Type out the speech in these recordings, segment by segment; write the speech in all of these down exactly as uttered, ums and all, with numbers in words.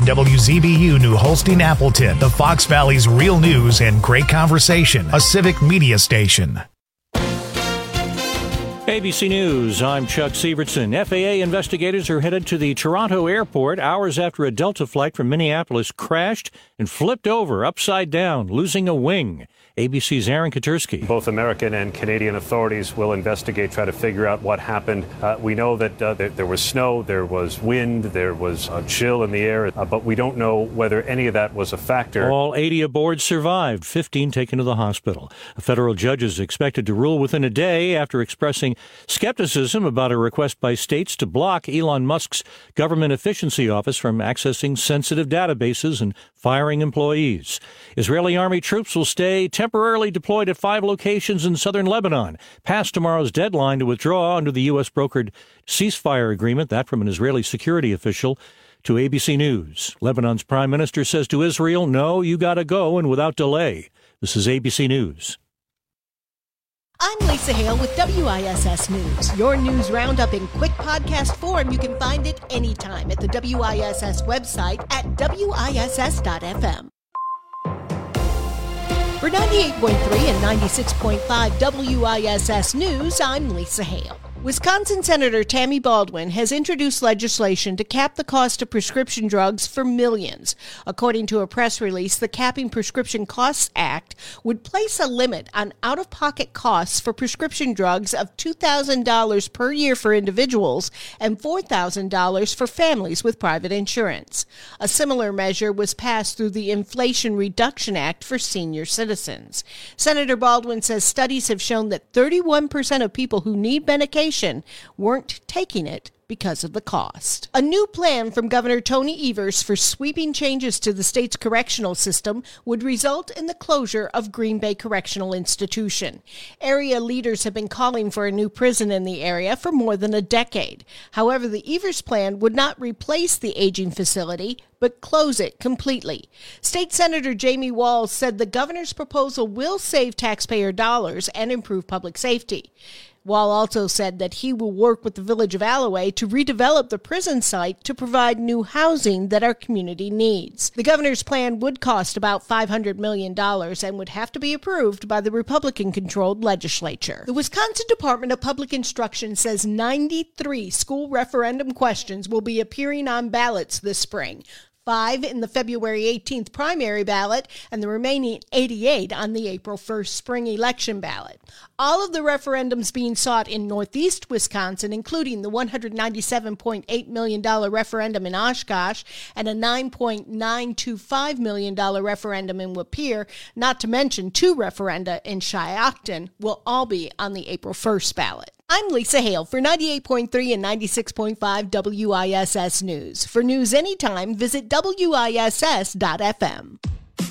W Z B U New Holstein Appleton, the Fox Valley's real news and great conversation, a civic media station. A B C News, I'm Chuck Sievertson. F A A investigators are headed to the Toronto airport hours after a Delta flight from Minneapolis crashed and flipped over upside down, losing a wing. A B C's Aaron Katursky. Both American and Canadian authorities will investigate, try to figure out what happened. Uh, we know that uh, there, there was snow, there was wind, there was a chill in the air, uh, but we don't know whether any of that was a factor. All eighty aboard survived, fifteen taken to the hospital. A federal judge is expected to rule within a day after expressing skepticism about a request by states to block Elon Musk's government efficiency office from accessing sensitive databases and firing employees. Israeli army troops will stay temporarily deployed at five locations in southern Lebanon, past tomorrow's deadline to withdraw under the U S brokered ceasefire agreement, that from an Israeli security official to A B C News. Lebanon's prime minister says to Israel, no, you gotta go, and without delay. This is A B C News. I'm Lisa Hale with W I S S News. Your news roundup in quick podcast form. You can find it anytime at the W I S S website at W I S S dot F M. For ninety-eight point three and ninety-six point five W I S S News, I'm Lisa Hale. Wisconsin Senator Tammy Baldwin has introduced legislation to cap the cost of prescription drugs for millions. According to a press release, the Capping Prescription Costs Act would place a limit on out-of-pocket costs for prescription drugs of two thousand dollars per year for individuals and four thousand dollars for families with private insurance. A similar measure was passed through the Inflation Reduction Act for senior citizens. Senator Baldwin says studies have shown that thirty-one percent of people who need medication weren't taking it because of the cost. A new plan from Governor Tony Evers for sweeping changes to the state's correctional system would result in the closure of Green Bay Correctional Institution. Area leaders have been calling for a new prison in the area for more than a decade. However, the Evers plan would not replace the aging facility, but close it completely. State Senator Jamie Walz said the governor's proposal will save taxpayer dollars and improve public safety. Wall also said that he will work with the Village of Alloway to redevelop the prison site to provide new housing that our community needs. The governor's plan would cost about five hundred million dollars and would have to be approved by the Republican-controlled legislature. The Wisconsin Department of Public Instruction says ninety-three school referendum questions will be appearing on ballots this spring. Five in the February eighteenth primary ballot, and the remaining eighty-eight on the April first spring election ballot. All of the referendums being sought in northeast Wisconsin, including the one hundred ninety-seven point eight million dollars referendum in Oshkosh and a nine point nine two five million dollars referendum in Lapeer, not to mention two referenda in Shiocton, will all be on the April first ballot. I'm Lisa Hale for ninety-eight point three and ninety-six point five W I S S News. For news anytime, visit W I S S dot F M.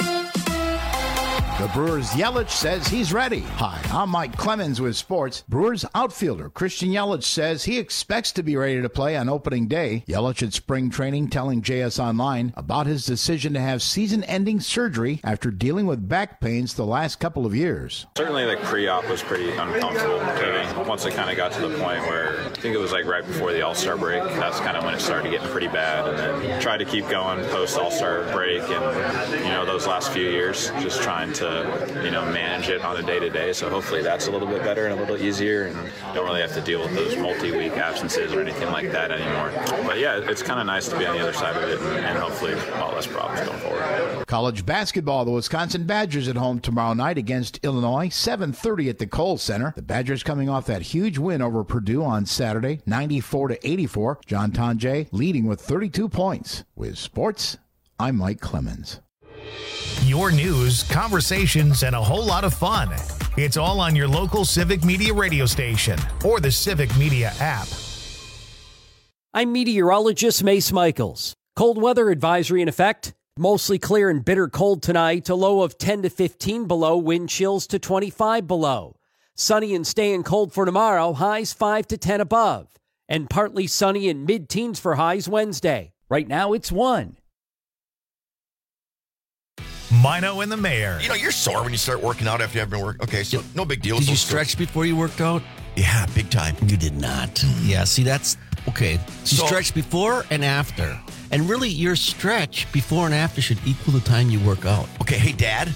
The Brewers' Yelich says he's ready. Hi, I'm Mike Clemens with sports. Brewers outfielder Christian Yelich says he expects to be ready to play on opening day. Yelich at spring training telling J S Online about his decision to have season-ending surgery after dealing with back pains the last couple of years. Certainly, like pre-op was pretty uncomfortable. Once it kind of got to the point where I think it was like right before the All-Star break, that's kind of when it started getting pretty bad. And then tried to keep going post All-Star break, and you know those last few years, just trying to you know manage it on a day-to-day. So hopefully that's a little bit better and a little easier, and don't really have to deal with those multi-week absences or anything like that anymore. But yeah, it's kind of nice to be on the other side of it, and, and hopefully a lot less problems going forward. College basketball, the Wisconsin Badgers at home tomorrow night against Illinois, seven thirty at the Kohl Center. The Badgers coming off that huge win over Purdue on Saturday, ninety-four to eighty-four. John Tonje leading with thirty-two points. With sports, I'm Mike Clemens. Your news, conversations, and a whole lot of fun. It's all on your local Civic Media radio station or the Civic Media app. I'm meteorologist Mace Michaels. Cold weather advisory in effect. Mostly clear and bitter cold tonight. A low of ten to fifteen below. Wind chills to twenty-five below. Sunny and staying cold for tomorrow. Highs five to ten above. And partly sunny and mid-teens for highs Wednesday. Right now it's one. Mino and the Mayor. You know, you're sore when you start working out after you haven't been working. Okay, so no big deal. Did so you stretch so. before you worked out? Yeah, big time. You did not. Yeah, see, that's Okay, you So- stretch before and after. And really, your stretch before and after should equal the time you work out. Okay, hey, Dad.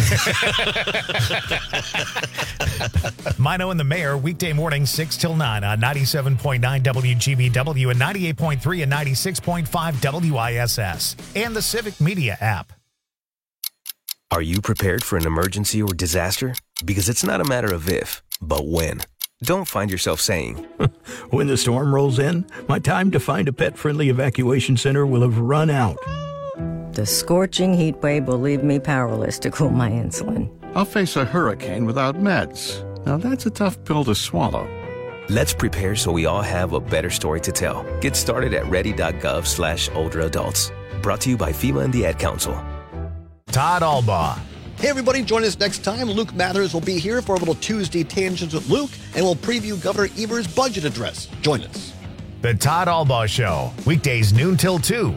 Mino and the Mayor, weekday morning, six till nine on ninety-seven point nine W G B W and ninety-eight point three and ninety-six point five W I S S. And the Civic Media app. Are you prepared for an emergency or disaster? Because it's not a matter of if, but when. Don't find yourself saying, when the storm rolls in, my time to find a pet-friendly evacuation center will have run out. The scorching heat wave will leave me powerless to cool my insulin. I'll face a hurricane without meds. Now that's a tough pill to swallow. let's prepare so we all have a better story to tell. Get started at ready.gov slash older adults. Brought to you by FEMA and the Ad Council. Todd Albaugh. Hey, everybody, join us next time. Luke Mathers will be here for a little Tuesday Tangents with Luke, and we'll preview Governor Evers' budget address. Join us. The Todd Albaugh Show, weekdays noon till two.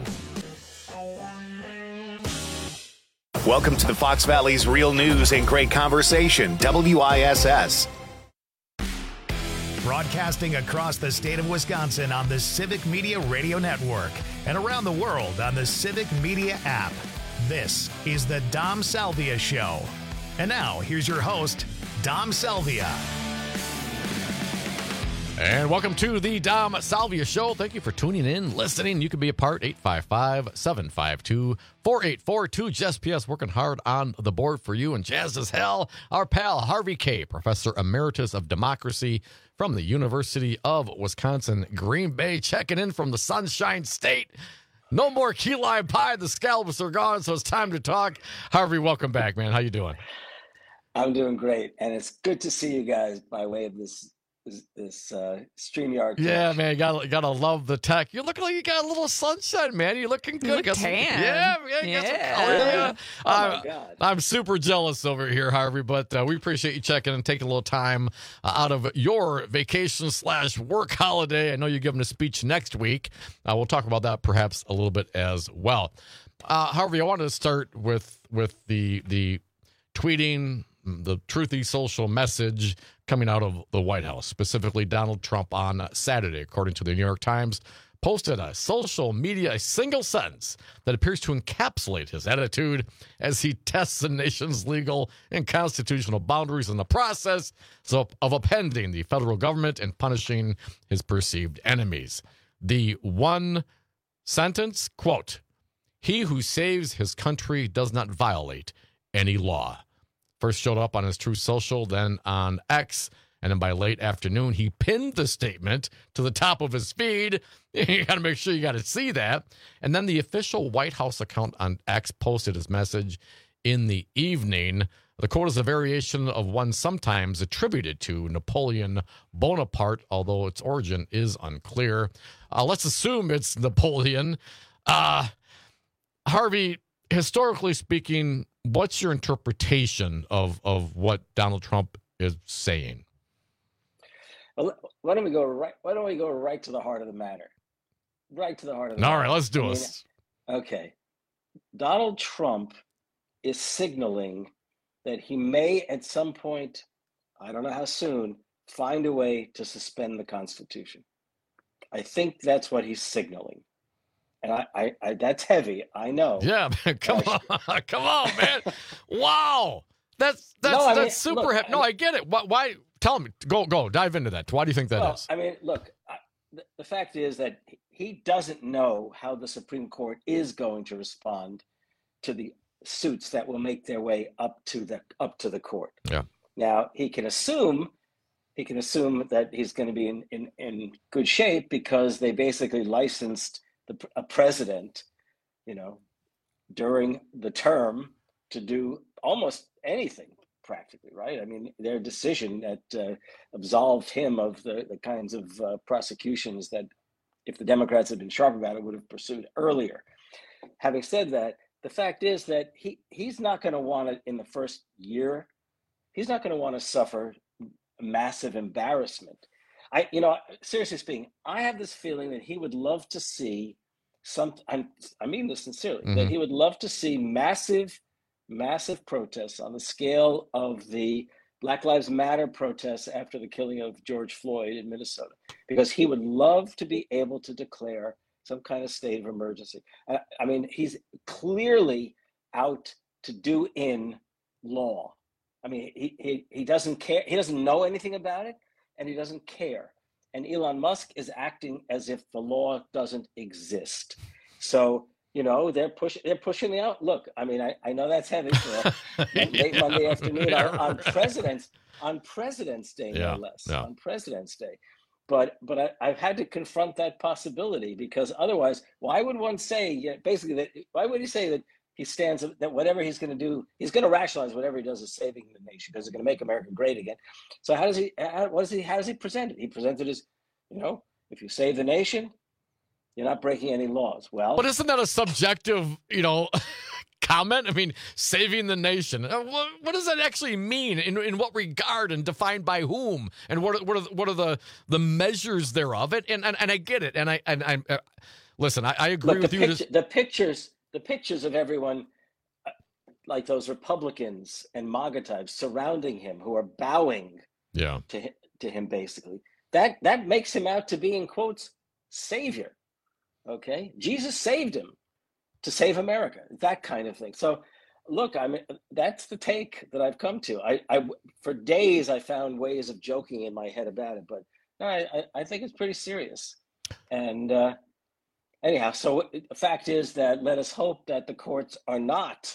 Welcome to the Fox Valley's Real News and Great Conversation, W I S S. Broadcasting across the state of Wisconsin on the Civic Media Radio Network and around the world on the Civic Media app. This is the Dom Salvia Show. And now, here's your host, Dom Salvia. And welcome to the Dom Salvia Show. Thank you for tuning in, listening. You can be a part, eight five five, seven five two, four eight four two. Jess P S working hard on the board for you. And jazz as hell, our pal Harvey Kaye, Professor Emeritus of Democracy from the University of Wisconsin, Green Bay, checking in from the Sunshine State. No more key lime pie. The scallops are gone, so it's time to talk. Harvey, welcome back, man. How you doing? I'm doing great, and it's good to see you guys by way of this this, this uh, StreamYard. Yeah, man, you gotta, you gotta love the tech. You're looking like you got a little sunshine, man. You're looking good. You look Got some- tan. yeah, yeah, you got some Yeah. color. Really? Yeah. Oh, my I'm- God. I'm super jealous over here, Harvey, but uh, we appreciate you checking and taking a little time uh, out of your vacation slash work holiday. I know you're giving a speech next week. Uh, we'll talk about that perhaps a little bit as well. Uh, Harvey, I wanted to start with with the the tweeting, the truthy social message coming out of the White House, specifically Donald Trump on Saturday, according to the New York Times, posted a social media, a single sentence that appears to encapsulate his attitude as he tests the nation's legal and constitutional boundaries in the process of, of upending the federal government and punishing his perceived enemies. The one sentence, quote, "He who saves his country does not violate any law." First showed up on his Truth Social, then on X, and then by late afternoon, he pinned the statement to the top of his feed. You got to make sure you got to see that. And then the official White House account on X posted his message in the evening. The quote is a variation of one sometimes attributed to Napoleon Bonaparte, although its origin is unclear. Uh, let's assume it's Napoleon. Uh, Harvey, historically speaking, what's your interpretation of, of what Donald Trump is saying? Well, why don't we go right? Why don't we go right to the heart of the matter? Right to the heart of the All matter. right, let's do I mean, this. Okay, Donald Trump is signaling that he may, at some point, I don't know how soon, find a way to suspend the Constitution. I think that's what he's signaling. And I, I, I that's heavy. I know. Yeah, man, come on, come on, man! Wow, that's that's No, I mean, that's super look, heavy. I No, mean- I get it. Why, why? Tell me. Go, go. Dive into that. Why do you think that is? Well, I mean, look, I, the, the fact is that he doesn't know how the Supreme Court is going to respond to the suits that will make their way up to the up to the court. Yeah. Now he can assume he can assume that he's going to be in, in, in good shape because they basically licensed the, a president, you know, during the term to do almost anything practically, right? I mean, their decision that uh, absolved him of the, the kinds of uh, prosecutions that if the Democrats had been sharp about it, would have pursued earlier. Having said that, the fact is that he, he's not going to want to, in the first year, he's not going to want to suffer massive embarrassment. I, you know, seriously speaking, I have this feeling that he would love to see some, I'm, I mean this sincerely, Mhm. that he would love to see massive, massive protests on the scale of the Black Lives Matter protests after the killing of George Floyd in Minnesota, because he would love to be able to declare some kind of state of emergency. I, I mean, he's clearly out to do in law. I mean, he, he, he doesn't care. He doesn't know anything about it, and he doesn't care. And Elon Musk is acting as if the law doesn't exist. So, you know, they're pushing they're pushing the out. Look, I mean, I, I know that's heavy for a late yeah, Monday afternoon yeah, on, on President's on President's Day, yeah, no less, yeah. on President's Day. But but I, I've had to confront that possibility, because otherwise, why would one say, yeah, basically, that why would he say that he stands, that whatever he's going to do, he's going to rationalize whatever he does is saving the nation because it's going to make America great again. So how does he, how, what does he, how does he present it? He presented as, you know, if you save the nation, you're not breaking any laws. Well, but isn't that a subjective, you know, comment? I mean, saving the nation. What, what does that actually mean? In in what regard, and defined by whom? And what are, what are what are the the measures thereof? It and and, and I get it. And I and I uh, listen. I, I agree Look, with the you. Picture, the pictures, the pictures of everyone, uh, like those Republicans and MAGA types surrounding him, who are bowing, yeah, to to him, basically. That that makes him out to be, in quotes, savior. Okay, Jesus saved him to save America, that kind of thing. So, look, I mean, that's the take that I've come to. I, I for days, I found ways of joking in my head about it, but no, I, I think it's pretty serious. And uh, anyhow, so the fact is that let us hope that the courts are not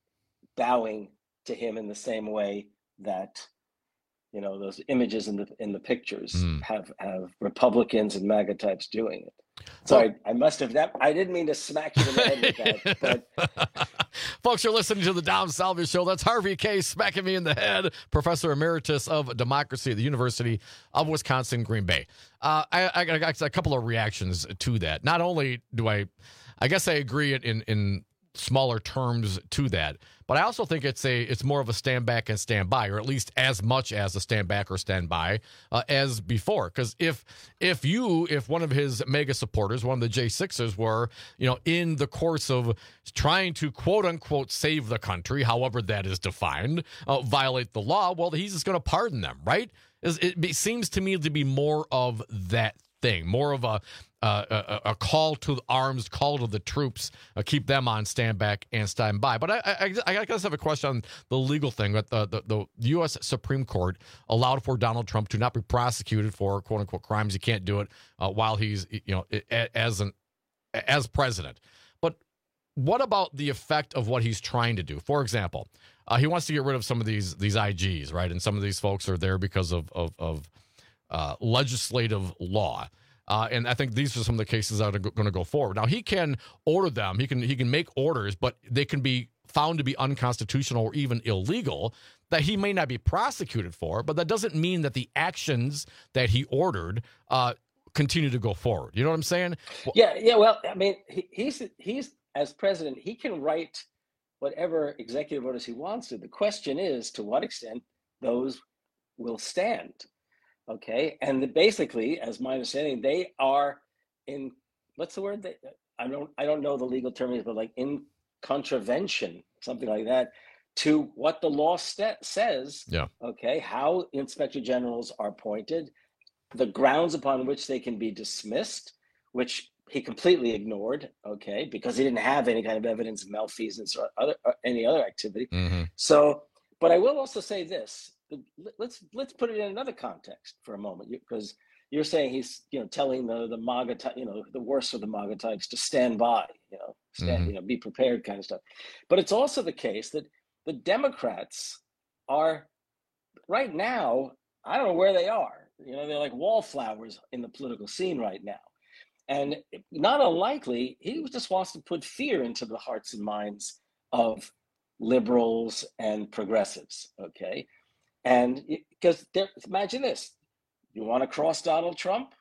bowing to him in the same way that, you know, those images in the in the pictures mm. have have Republicans and MAGA types doing it. So well, I, I must have that. I didn't mean to smack you in the head with that. But folks, you're listening to the Dom Salvia Show. That's Harvey Kaye smacking me in the head, Professor Emeritus of Democracy at the University of Wisconsin, Green Bay. Uh, I, I got a couple of reactions to that. Not only do I, I guess I agree in in smaller terms to that, but I also think it's a it's more of a stand back and stand by, or at least as much as a stand back or stand by uh, as before. Because if if you if one of his mega supporters, one of the J sixers, were, you know, in the course of trying to quote unquote save the country, however that is defined, uh, violate the law, well, he's just going to pardon them, right? It seems to me to be more of that thing, more of a Uh, a, a call to arms, call to the troops, uh, keep them on stand back and stand by. But I, I, I, I guess I have a question on the legal thing. That the, the, the U S Supreme Court allowed for Donald Trump to not be prosecuted for quote unquote crimes. He can't do it uh, while he's, you know, as an as president. But what about the effect of what he's trying to do? For example, uh, he wants to get rid of some of these these I Gs, right? And some of these folks are there because of of, of uh, legislative law. Uh, and I think these are some of the cases that are going to go forward. Now, he can order them. He can he can make orders, but they can be found to be unconstitutional or even illegal that he may not be prosecuted for. But that doesn't mean that the actions that he ordered uh, continue to go forward. You know what I'm saying? Well, yeah, yeah. Well, I mean, he, he's he's as president, he can write whatever executive orders he wants to. The question is, to what extent those will stand. Okay, and the, basically, as my understanding, they are in, what's the word? They, I don't I don't know the legal term, but like in contravention, something like that, to what the law st- says. Yeah. Okay, how inspector generals are appointed, the grounds upon which they can be dismissed, which he completely ignored. Okay, because he didn't have any kind of evidence of malfeasance or other or any other activity. Mm-hmm. So, but I will also say this. Let's let's put it in another context for a moment, because you're saying he's, you know, telling the the MAGA, you know, the worst of the MAGA types to stand by, you know, stand, mm-hmm. you know, be prepared, kind of stuff. But it's also the case that the Democrats are right now, I don't know where they are. You know, they're like wallflowers in the political scene right now, and not unlikely he just wants to put fear into the hearts and minds of liberals and progressives. Okay. And because imagine this, you want to cross Donald Trump?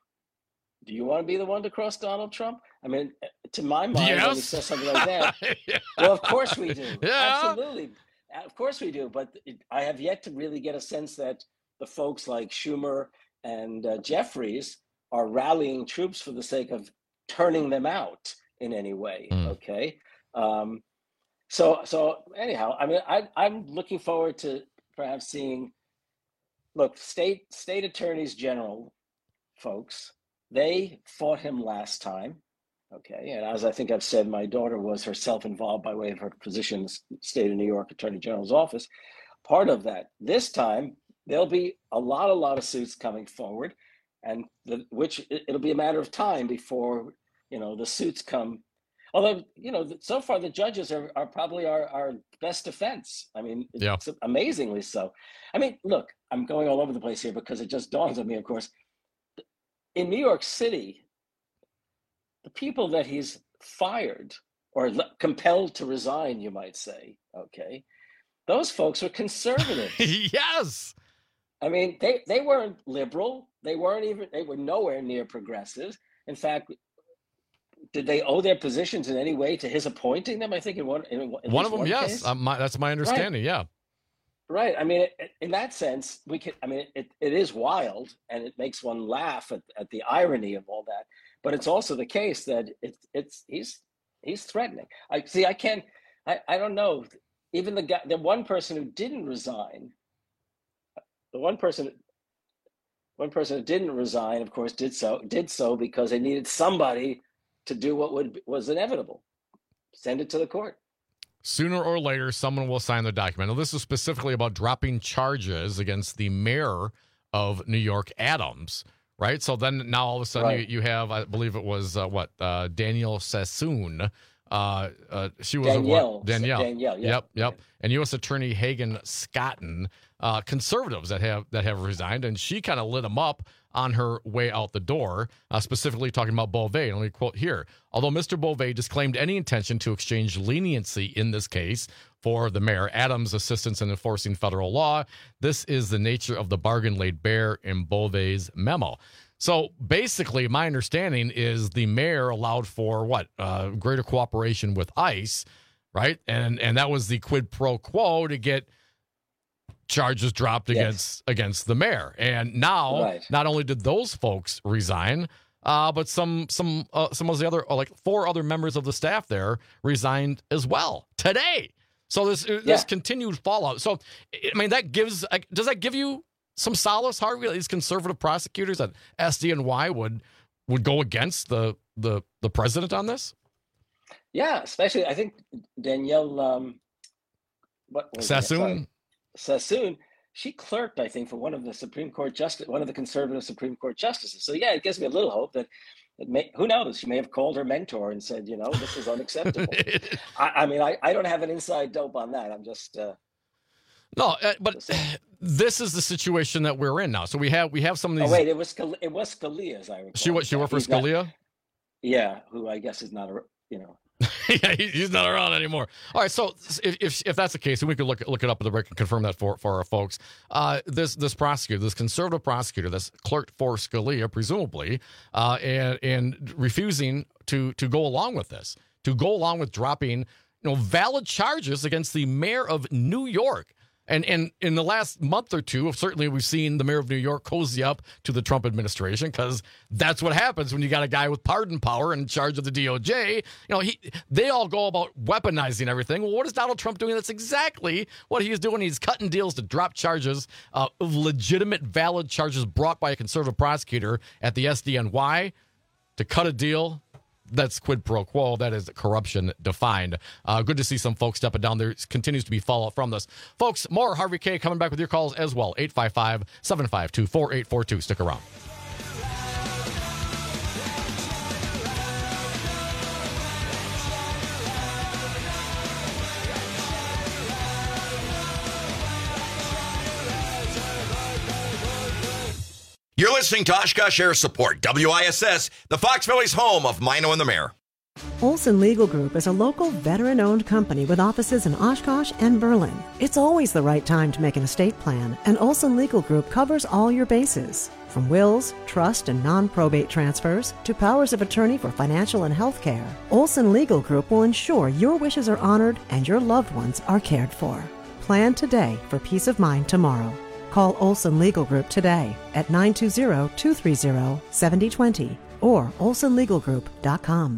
Do you want to be the one to cross Donald Trump? I mean, to my mind, yes. when he says something like that, yeah. Well, of course we do. Yeah. Absolutely. Of course we do. But it, I have yet to really get a sense that the folks like Schumer and uh, Jeffries are rallying troops for the sake of turning them out in any way. Mm. Okay. Um, so, so anyhow, I mean, I, I'm looking forward to perhaps seeing look, state state attorneys general, folks, they fought him last time. Okay, and as I think I've said, my daughter was herself involved by way of her position in the state of New York Attorney General's office. Part of that. This time, there'll be a lot, a lot of suits coming forward, and the, which it'll be a matter of time before, you know, the suits come. Although, you know, so far the judges are, are probably our, our best defense. I mean, yeah. It's amazingly so. I mean, look, I'm going all over the place here because it just dawns on me, of course. In New York City, the people that he's fired or compelled to resign, you might say, okay, those folks were conservative. Yes. I mean, they, they weren't liberal. They weren't even, they were nowhere near progressive. In fact, did they owe their positions in any way to his appointing them? I think in one, in, in one of them, one yes. Um, my, that's my understanding. Right. Yeah. Right. I mean, in that sense, we can, I mean, it, it is wild and it makes one laugh at, at the irony of all that. But it's also the case that it's, it's, he's, he's threatening. I see, I can't, I, I don't know. Even the guy, the one person who didn't resign, the one person, one person who didn't resign, of course, did so, did so because they needed somebody to do what would was inevitable, send it to the court. Sooner or later, someone will sign the document. Now, this is specifically about dropping charges against the mayor of New York, Adams, right? So then now all of a sudden Right. you, you have, I believe it was, uh, what, uh, Danielle Sassoon. Uh, uh, she was Danielle. A, what? Danielle. Danielle, yeah. Yep, yep. And U S Attorney Hagen Scotton, uh, conservatives that have that have resigned, and she kind of lit them up on her way out the door, uh, specifically talking about Beauvais. Let me quote here. Although Mister Beauvais disclaimed any intention to exchange leniency in this case for the mayor, Adams' assistance in enforcing federal law, this is the nature of the bargain laid bare in Beauvais' memo. So basically, my understanding is the mayor allowed for what? Uh, greater cooperation with ICE, right? And and that was the quid pro quo to get charges dropped Yes. against against the mayor. And now, Right. not only did those folks resign, uh, but some some uh, some of the other, uh, like four other members of the staff there resigned as well today. So this Yeah. this continued fallout. So I mean, that gives uh, does that give you some solace, Harvey? These conservative prosecutors at S D N Y would would go against the the the president on this? Yeah, especially I think Danielle um, what was her name? Sassoon. Sorry. Sassoon, she clerked, I think, for one of the Supreme Court justice, one of the conservative Supreme Court justices. So yeah, it gives me a little hope that it may, who knows, she may have called her mentor and said, you know, this is unacceptable. I, I mean, I, I don't have an inside dope on that. I'm just uh, No, uh, but this is the situation that we're in now. So we have we have some of these. oh wait, it was Scal- it was Scalia, as I recall. she what she worked for He's not- Scalia. yeah, who I guess is not a you know. Yeah, he- he's not around anymore. All right, so if if, if that's the case, and we could look look it up at the break and confirm that for, for our folks. Uh, this this prosecutor, this conservative prosecutor, that's clerked for Scalia, presumably, uh, and and refusing to to go along with this, to go along with dropping, you know, valid charges against the mayor of New York. And and in the last month or two, certainly we've seen the mayor of New York cozy up to the Trump administration, because that's what happens when you got a guy with pardon power in charge of the D O J. You know, he they all go about weaponizing everything. Well, what is Donald Trump doing? That's exactly what he's doing. He's cutting deals to drop charges, uh, of legitimate, valid charges brought by a conservative prosecutor at the S D N Y to cut a deal. That's quid pro quo. That is corruption defined. Uh, good to see some folks stepping down. There continues to be fallout from this. Folks, more Harvey K coming back with your calls as well. eight five five, seven five two, four eight four two. Stick around. You're listening to Oshkosh Air Support, W I S S, the Fox Valley's home of Mino and the Mayor. Olson Legal Group is a local veteran-owned company with offices in Oshkosh and Berlin. It's always the right time to make an estate plan, and Olson Legal Group covers all your bases. From wills, trust, and non-probate transfers to powers of attorney for financial and health care, Olson Legal Group will ensure your wishes are honored and your loved ones are cared for. Plan today for peace of mind tomorrow. Call Olson Legal Group today at nine two zero, two three zero, seven zero two zero or olson legal group dot com.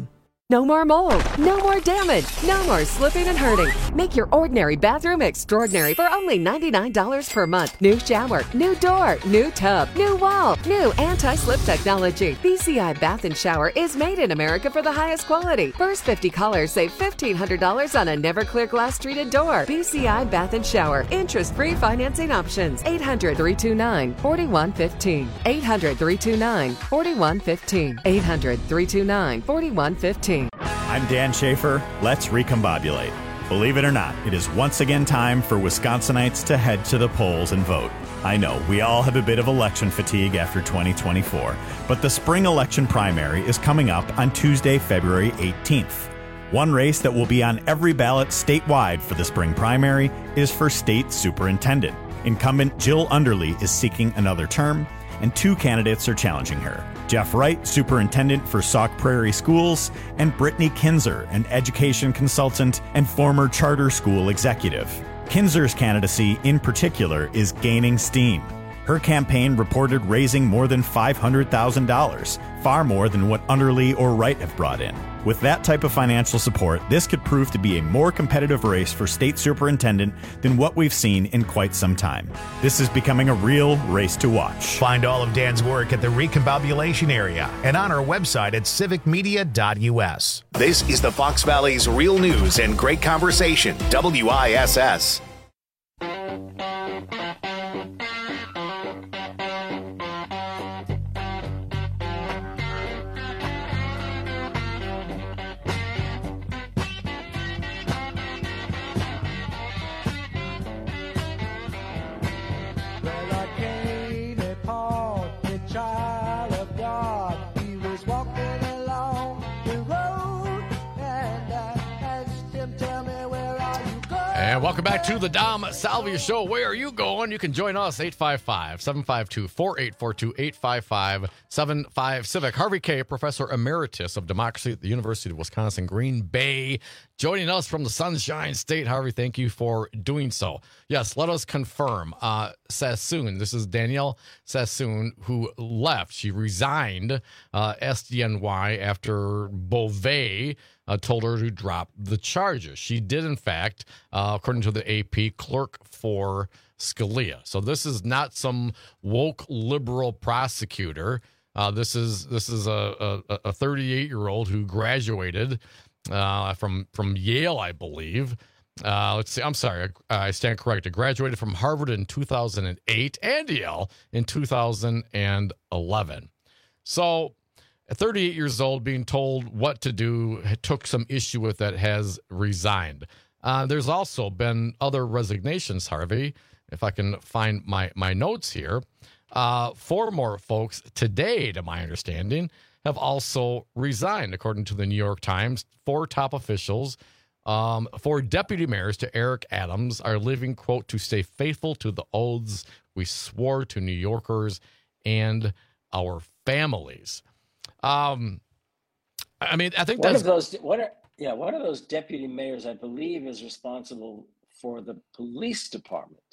No more mold, no more damage, no more slipping and hurting. Make your ordinary bathroom extraordinary for only ninety-nine dollars per month. New shower, new door, new tub, new wall, new anti-slip technology. B C I Bath and Shower is made in America for the highest quality. First fifty callers save fifteen hundred dollars on a Never-Clear glass treated door. B C I Bath and Shower. Interest-free financing options. eight hundred, three two nine, four one one five. eight hundred, three two nine, four one one five. eight hundred, three two nine, four one one five. I'm Dan Schaefer. Let's recombobulate. Believe it or not, it is once again time for Wisconsinites to head to the polls and vote. I know, we all have a bit of election fatigue after twenty twenty-four, but the spring election primary is coming up on Tuesday, February eighteenth. One race that will be on every ballot statewide for the spring primary is for state superintendent. Incumbent Jill Underly is seeking another term, and two candidates are challenging her. Jeff Wright, superintendent for Sauk Prairie Schools, and Brittany Kinzer, an education consultant and former charter school executive. Kinzer's candidacy, in particular, is gaining steam. Her campaign reported raising more than five hundred thousand dollars, far more than what Underly or Wright have brought in. With that type of financial support, this could prove to be a more competitive race for state superintendent than what we've seen in quite some time. This is becoming a real race to watch. Find all of Dan's work at the Recombobulation area and on our website at civic media dot u s. This is the Fox Valley's Real News and Great Conversation, W I S S. And welcome back to the Dom Salvia Show. Where are you going? You can join us, eight five five, seven five two, four eight four two, eight five five, seven five Civic. Harvey Kaye, Professor Emeritus of Democracy at the University of Wisconsin, Green Bay, joining us from the Sunshine State. Harvey, thank you for doing so. Yes, let us confirm. Uh, Sassoon, this is Danielle Sassoon, who left. She resigned uh, S D N Y after Beauvais Uh, told her to drop the charges. She did, in fact, uh, according to the A P, clerk for Scalia. So this is not some woke liberal prosecutor. Uh, this is this is a a thirty-eight-year-old who graduated uh, from from Yale, I believe. Uh, let's see. I'm sorry. I, I stand corrected. Graduated from Harvard in two thousand eight and Yale in two thousand eleven. So, at thirty-eight years old, being told what to do, took some issue with that, has resigned. Uh, there's also been other resignations, Harvey, if I can find my, my notes here. Uh, four more folks today, to my understanding, have also resigned, according to the New York Times. Four top officials, um, four deputy mayors to Eric Adams, are living, quote, to stay faithful to the oaths we swore to New Yorkers and our families. Um, I mean, I think one that's of those. What are yeah? One of those deputy mayors, I believe, is responsible for the police department.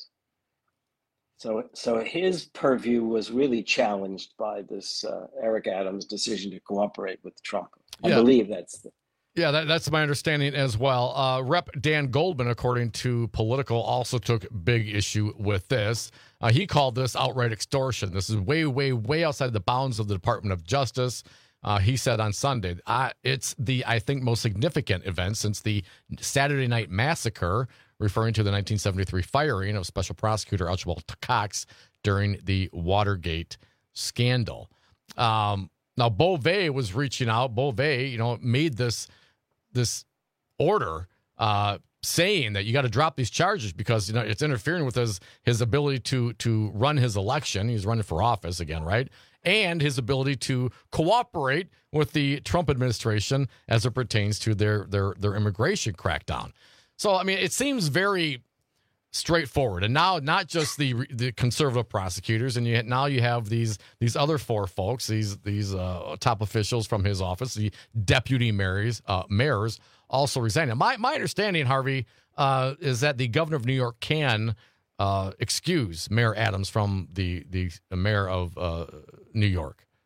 So, so his purview was really challenged by this uh, Eric Adams decision to cooperate with Trump. I Yeah. believe that's the. Yeah, that, that's my understanding as well. Uh, Rep Dan Goldman, according to Political, also took big issue with this. Uh, he called this outright extortion. This is way, way, way outside the bounds of the Department of Justice. Uh, he said on Sunday, uh, it's the, I think, most significant event since the Saturday Night Massacre, referring to the nineteen seventy-three firing of Special Prosecutor Archibald Cox during the Watergate scandal. Um, now, Beauvais was reaching out. Beauvais, you know, made this this order uh, saying that you got to drop these charges because, you know, it's interfering with his his ability to to run his election. He's running for office again, right? And his ability to cooperate with the Trump administration as it pertains to their their their immigration crackdown. So, I mean, it seems very straightforward. And now, not just the the conservative prosecutors, and you now you have these these other four folks, these these uh, top officials from his office, the deputy mayors, uh, mayors also resigning. My my understanding, Harvey, uh, is that the governor of New York can uh, excuse Mayor Adams from the the mayor of uh, New York.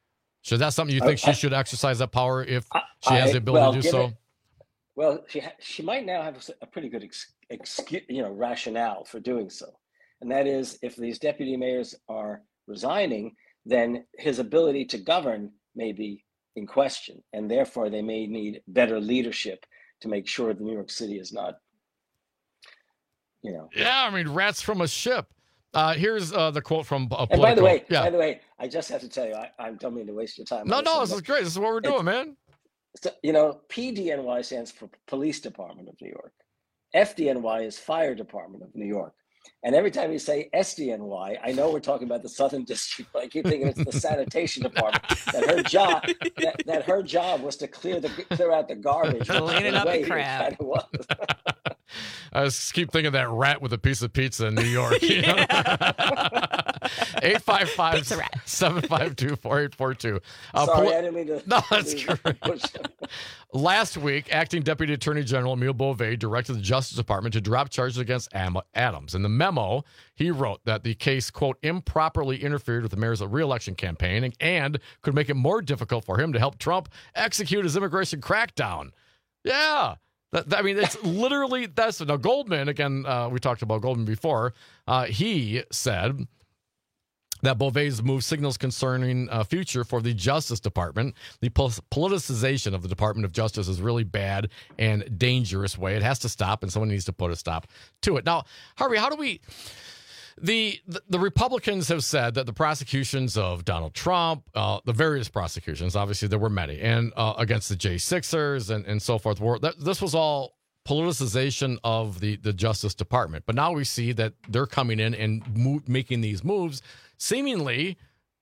So that's something you think I, she should exercise that power if she I, has the ability well, to do so? It, well, she ha- she might now have a pretty good ex- excuse, you know, rationale for doing so, and that is if these deputy mayors are resigning, then his ability to govern may be in question, and therefore they may need better leadership to make sure that New York City is not, you know. Yeah, I mean, rats from a ship. Uh, here's uh, the quote from uh, And by the way, yeah. by the way, I just have to tell you, I, I don't mean to waste your time. No, no, this is great. This is what we're doing, man. So, you know, P D N Y stands for Police Department of New York. F D N Y is Fire Department of New York. And every time you say S D N Y, I know we're talking about the Southern District, but I keep thinking it's the sanitation department. That her job, that, that her job was to clear the clear out the garbage, cleaning up the crap. Kind of was. I just keep thinking of that rat with a piece of pizza in New York. You know? eight five five, seven five two, four eight four two. Uh, Sorry, poli- I didn't mean to. No, that's great. Last week, Acting Deputy Attorney General Emile Beauvais directed the Justice Department to drop charges against Am- Adams. In the memo, he wrote that the case, quote, improperly interfered with the mayor's reelection campaign and, and could make it more difficult for him to help Trump execute his immigration crackdown. Yeah. That, that, I mean, it's literally, that's, now Goldman, again, uh, we talked about Goldman before, uh, he said that Beauvais' move signals concerning uh, future for the Justice Department. The pol- politicization of the Department of Justice is really bad and dangerous way. It has to stop, and someone needs to put a stop to it. Now, Harvey, how do we... The, the the Republicans have said that the prosecutions of Donald Trump, uh, the various prosecutions, obviously there were many, and uh, against the J sixers and, and so forth, were, that, this was all politicization of the, the Justice Department. But now we see that they're coming in and move, making these moves, seemingly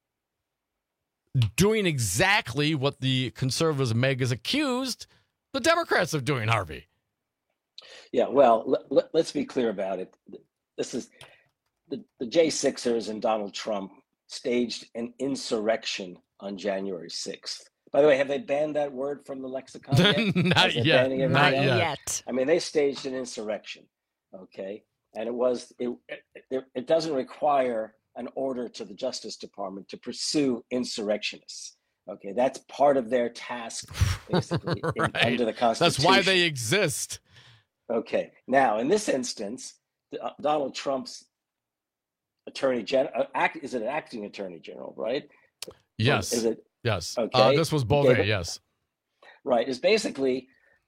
doing exactly what the conservatives and Meg has accused the Democrats of doing, Harvey. Yeah, well, let, let, let's be clear about it. This is... The, the J sixers and Donald Trump staged an insurrection on January sixth. By the way, have they banned that word from the lexicon yet? Not yet. Not yet. yet. I mean, they staged an insurrection, okay? And it was it, it it doesn't require an order to the Justice Department to pursue insurrectionists. Okay, that's part of their task, basically, right. in, under the Constitution. That's why they exist. Okay, now in this instance, uh, Donald Trump's Attorney General, uh, act, is it an acting Attorney General, right? Yes. Or is it? Yes. Okay. Uh, this was Beauvais, okay. yes. Right. Is basically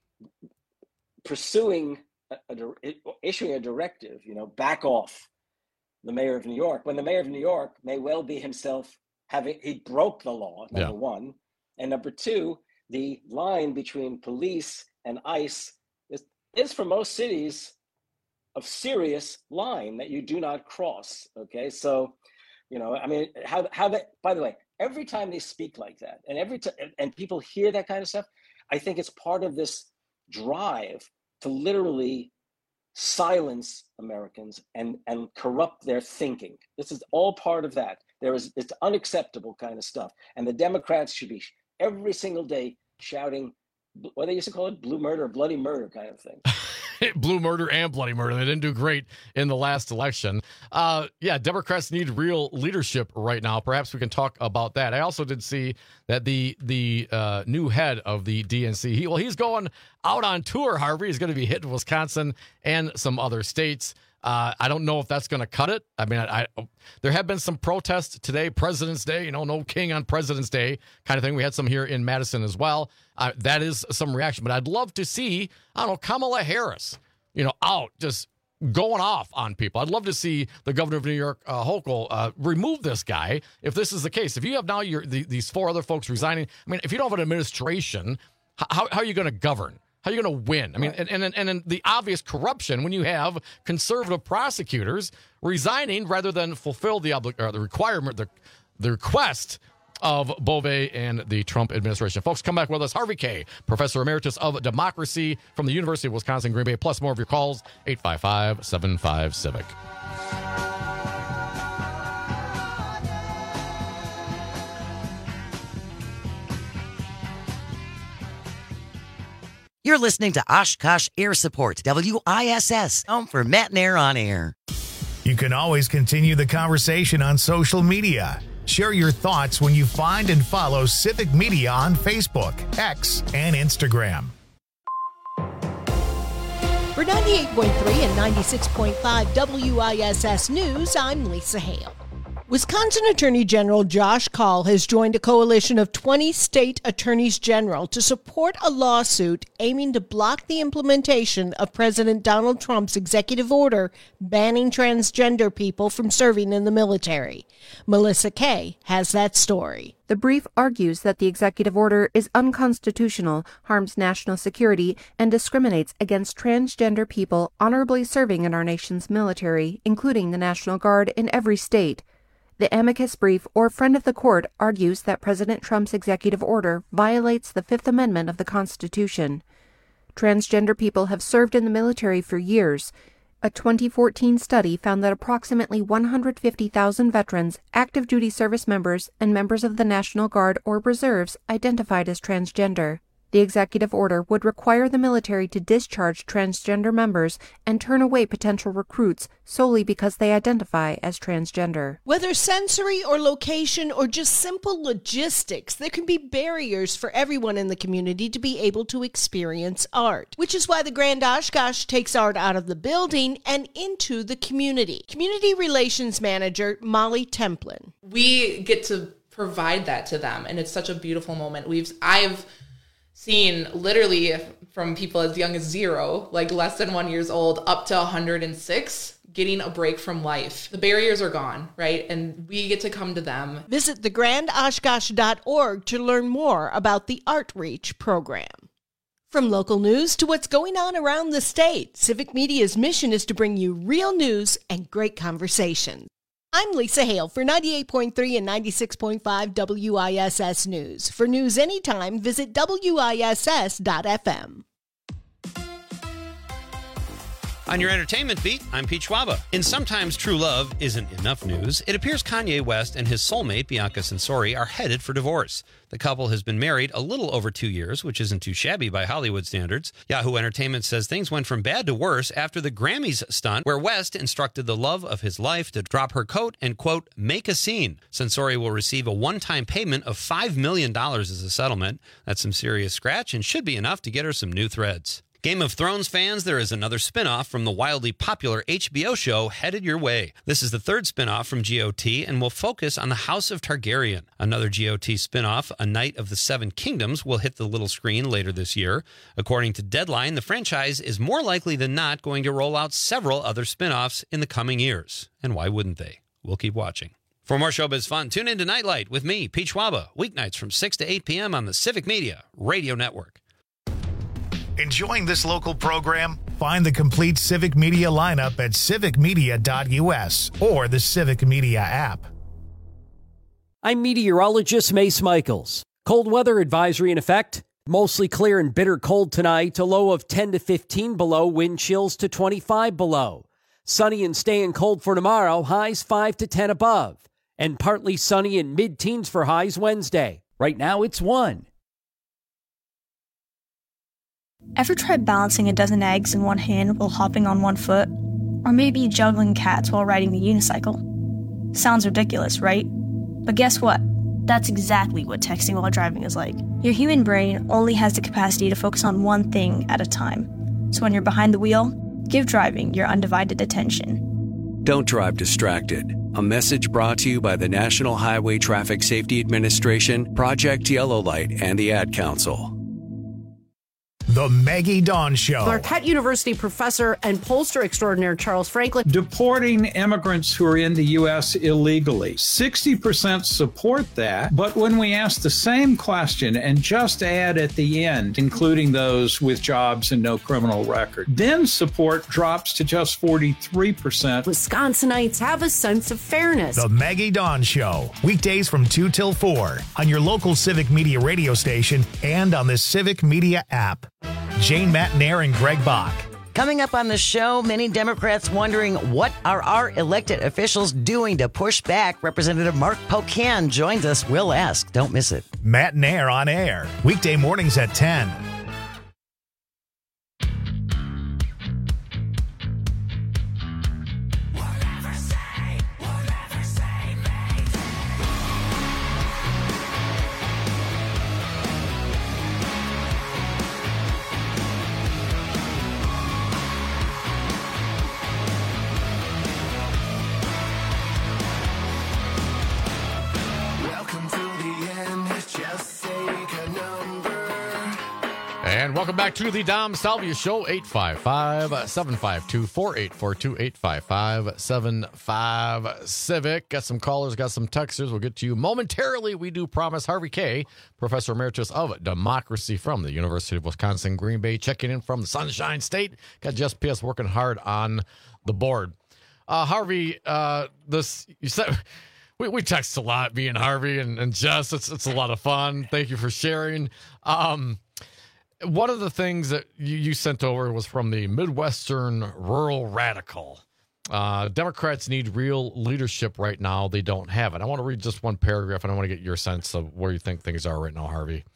pursuing, a, a, issuing a directive, you know, back off the mayor of New York, when the mayor of New York may well be himself having, he broke the law, number yeah. one. And number two, the line between police and ICE is, is for most cities, of serious line that you do not cross. Okay, so, you know, I mean, how how that. By the way, every time they speak like that, and every time, and people hear that kind of stuff, I think it's part of this drive to literally silence Americans and and corrupt their thinking. This is all part of that. There is it's unacceptable kind of stuff, and the Democrats should be every single day shouting, what they used to call it, blue murder, bloody murder kind of thing. Blue murder and bloody murder. They didn't do great in the last election. Uh, yeah, Democrats need real leadership right now. Perhaps we can talk about that. I also did see that the the uh, new head of the D N C, he, well, he's going out on tour, Harvey. He's going to be hitting Wisconsin and some other states. Uh, I don't know if that's going to cut it. I mean, I, I there have been some protests today, President's Day, you know, no king on President's Day kind of thing. We had some here in Madison as well. Uh, that is some reaction, but I'd love to see, I don't know, Kamala Harris, you know, out just going off on people. I'd love to see the governor of New York, uh, Hochul, uh, remove this guy if this is the case. If you have now your the, these four other folks resigning, I mean, if you don't have an administration, how, how are you going to govern? How are you going to win? I mean, and, and and then the obvious corruption when you have conservative prosecutors resigning rather than fulfill the obli- or the requirement, the the request of Beauvais and the Trump administration. Folks, come back with us. Harvey Kaye, Professor Emeritus of Democracy from the University of Wisconsin, Green Bay. Plus more of your calls, eight five five, seven five, civic. You're listening to Oshkosh Air Support, W I S S, home for Matt and Air on Air. You can always continue the conversation on social media. Share your thoughts when you find and follow Civic Media on Facebook, X, and Instagram. For ninety-eight point three and ninety-six point five W I S S News, I'm Lisa Hale. Wisconsin Attorney General Josh Kaul has joined a coalition of twenty state attorneys general to support a lawsuit aiming to block the implementation of President Donald Trump's executive order banning transgender people from serving in the military. Melissa Kay has that story. The brief argues that the executive order is unconstitutional, harms national security, and discriminates against transgender people honorably serving in our nation's military, including the National Guard in every state. The amicus brief, or friend of the court, argues that President Trump's executive order violates the Fifth Amendment of the Constitution. Transgender people have served in the military for years. A twenty fourteen study found that approximately one hundred fifty thousand veterans, active duty service members, and members of the National Guard or Reserves identified as transgender. The executive order would require the military to discharge transgender members and turn away potential recruits solely because they identify as transgender. Whether sensory or location or just simple logistics, there can be barriers for everyone in the community to be able to experience art, which is why the Grand Oshkosh takes art out of the building and into the community. Community Relations Manager Molly Templin. We get to provide that to them, and it's such a beautiful moment. We've I've seen literally from people as young as zero, like less than one years old, up to one hundred six, getting a break from life. The barriers are gone, right? And we get to come to them. Visit the grand oshkosh dot org to learn more about the ArtReach program. From local news to what's going on around the state, Civic Media's mission is to bring you real news and great conversations. I'm Lisa Hale for ninety-eight point three and ninety-six point five W I S S News. For news anytime, visit W I S S dot F M. On your entertainment beat, I'm Pete Schwaba. In Sometimes True Love Isn't Enough news, it appears Kanye West and his soulmate, Bianca Censori, are headed for divorce. The couple has been married a little over two years, which isn't too shabby by Hollywood standards. Yahoo Entertainment says things went from bad to worse after the Grammys stunt, where West instructed the love of his life to drop her coat and, quote, make a scene. Censori will receive a one-time payment of five million dollars as a settlement. That's some serious scratch and should be enough to get her some new threads. Game of Thrones fans, there is another spin-off from the wildly popular H B O show headed your way. This is the third spin-off from G O T and will focus on the House of Targaryen. Another G O T spin-off, A Knight of the Seven Kingdoms, will hit the little screen later this year. According to Deadline, the franchise is more likely than not going to roll out several other spin-offs in the coming years. And why wouldn't they? We'll keep watching. For more showbiz fun, tune in to Nightlight with me, Pete Schwaba, weeknights from six to eight p.m. on the Civic Media Radio Network. Enjoying this local program? Find the complete Civic Media lineup at civic media dot U S or the Civic Media app. I'm meteorologist Mace Michaels. Cold weather advisory in effect. Mostly clear and bitter cold tonight. A low of ten to fifteen below. Wind chills to twenty-five below. Sunny and staying cold for tomorrow. Highs five to ten above. And partly sunny and mid-teens for highs Wednesday. Right now it's one. Ever tried balancing a dozen eggs in one hand while hopping on one foot? Or maybe juggling cats while riding the unicycle? Sounds ridiculous, right? But guess what? That's exactly what texting while driving is like. Your human brain only has the capacity to focus on one thing at a time. So when you're behind the wheel, give driving your undivided attention. Don't drive distracted. A message brought to you by the National Highway Traffic Safety Administration, Project Yellow Light, and the Ad Council. The Maggie Dawn Show. Marquette University professor and pollster extraordinaire Charles Franklin. Deporting immigrants who are in the U S illegally. sixty percent support that, but when we ask the same question and just add at the end, including those with jobs and no criminal record, then support drops to just forty-three percent. Wisconsinites have a sense of fairness. The Maggie Dawn Show. Weekdays from two till four on your local Civic Media radio station and on the Civic Media app. Jane Matnair and Greg Bach. Coming up on the show, many Democrats wondering what are our elected officials doing to push back. Representative Mark Pocan joins us. We'll ask. Don't miss it. Matnair on air. Weekday mornings at ten. And welcome back to the Dom Salvia Show, eight five five, seven five two, four eight four two, eight five five, seven five Civic. Got some callers, got some texters. We'll get to you momentarily. We do promise. Harvey Kaye, Professor Emeritus of Democracy from the University of Wisconsin, Green Bay, checking in from the Sunshine State. Got Jess P S working hard on the board. Uh, Harvey, uh, this you said... We we text a lot, me and Harvey and, and Jess. It's it's a lot of fun. Thank you for sharing. Um, one of the things that you, you sent over was from the Midwestern Rural Radical. Uh, Democrats need real leadership right now. They don't have it. I want to read just one paragraph, and I want to get your sense of where you think things are right now, Harvey.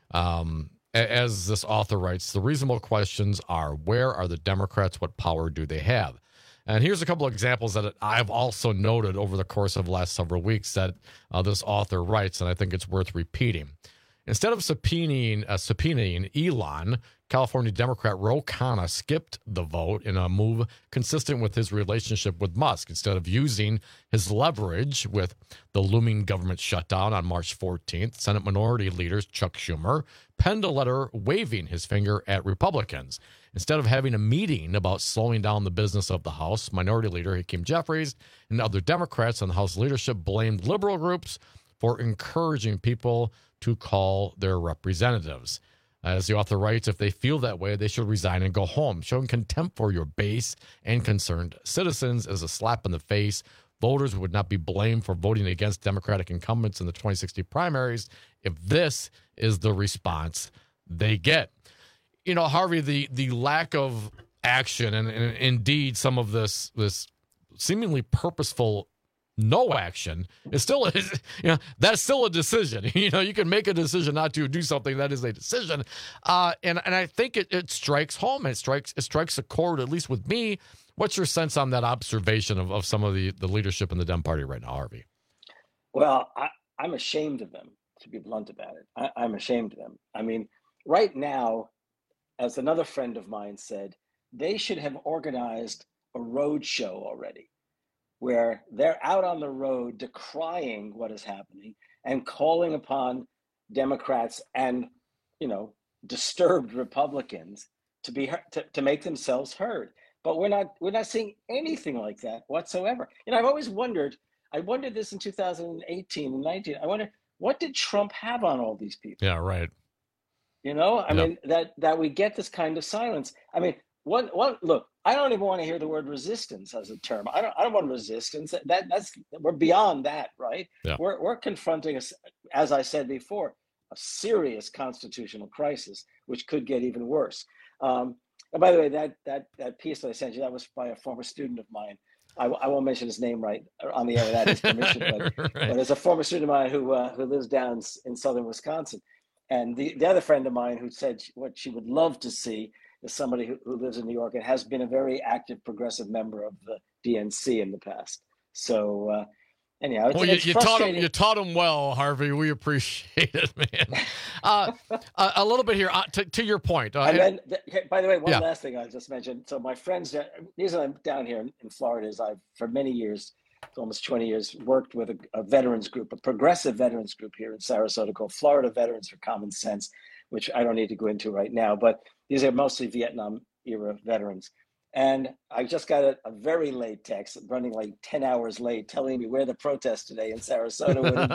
Um, as this author writes, the reasonable questions are, where are the Democrats? What power do they have? And here's a couple of examples that I've also noted over the course of the last several weeks that uh, this author writes, and I think it's worth repeating. Instead of subpoenaing, uh, subpoenaing Elon, California Democrat Ro Khanna skipped the vote in a move consistent with his relationship with Musk. Instead of using his leverage with the looming government shutdown on March fourteenth, Senate Minority Leader Chuck Schumer penned a letter waving his finger at Republicans. Instead of having a meeting about slowing down the business of the House, Minority Leader Hakeem Jeffries and other Democrats on the House leadership blamed liberal groups for encouraging people to call their representatives. As the author writes, if they feel that way, they should resign and go home. Showing contempt for your base and concerned citizens is a slap in the face. Voters would not be blamed for voting against Democratic incumbents in the twenty sixty primaries if this is the response they get. You know, Harvey, the the lack of action and, and indeed some of this this seemingly purposeful no action is still, a, you know, that's still a decision. You know, you can make a decision not to do something. That is a decision. Uh, and, and I think it, it strikes home. It strikes, it strikes a chord, at least with me. What's your sense on that observation of, of some of the, the leadership in the Dem Party right now, Harvey? Well, I, I'm ashamed of them, to be blunt about it. I, I'm ashamed of them. I mean, right now, as another friend of mine said, they should have organized a road show already, where they're out on the road decrying what is happening and calling upon Democrats and, you know, disturbed Republicans to be to, to make themselves heard. But we're not we're not seeing anything like that whatsoever. You know, I've always wondered, I wondered this in two thousand eighteen and nineteen. I wonder, what did Trump have on all these people? Yeah, right. You know, I yep. mean, that that we get this kind of silence. I mean, one one look, I don't even want to hear the word resistance as a term. I don't I don't want resistance. That that's we're beyond that, right? Yeah. We're we're confronting, a, as I said before, a serious constitutional crisis, which could get even worse. Um, and by the way, that that that piece that I sent you, that was by a former student of mine. I, I won't mention his name right on the air without his permission, but, right. but it's a former student of mine who uh, who lives down in southern Wisconsin. And the, the other friend of mine who said what she would love to see is somebody who, who lives in New York and has been a very active progressive member of the D N C in the past. So uh, anyhow, it's, well, you, it's you taught him. You taught him well, Harvey. We appreciate it, man. Uh, a, a little bit here uh, to, to your point. Uh, and then, th- by the way, one yeah. last thing I just mentioned. So my friends, the reason I'm down here in, in Florida is I've for many years, almost twenty years, worked with a, a veterans group, a progressive veterans group here in Sarasota called Florida Veterans for Common Sense, which I don't need to go into right now, but these are mostly Vietnam era veterans. And I just got a, a very late text, running like ten hours late, telling me where the protest today in Sarasota would have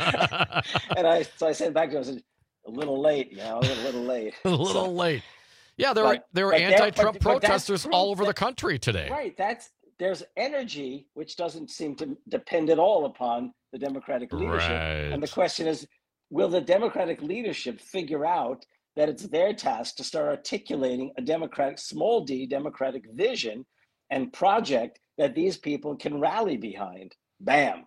been. And I, so I sent back to him, I said, a little late, you know, a little late. a little so, late. Yeah, there but, were there were but anti-Trump but, but protesters all over that, the country today. Right. That's there's energy which doesn't seem to depend at all upon the Democratic leadership. Right. And the question is, will the Democratic leadership figure out that it's their task to start articulating a democratic, small d, democratic vision and project that these people can rally behind? Bam.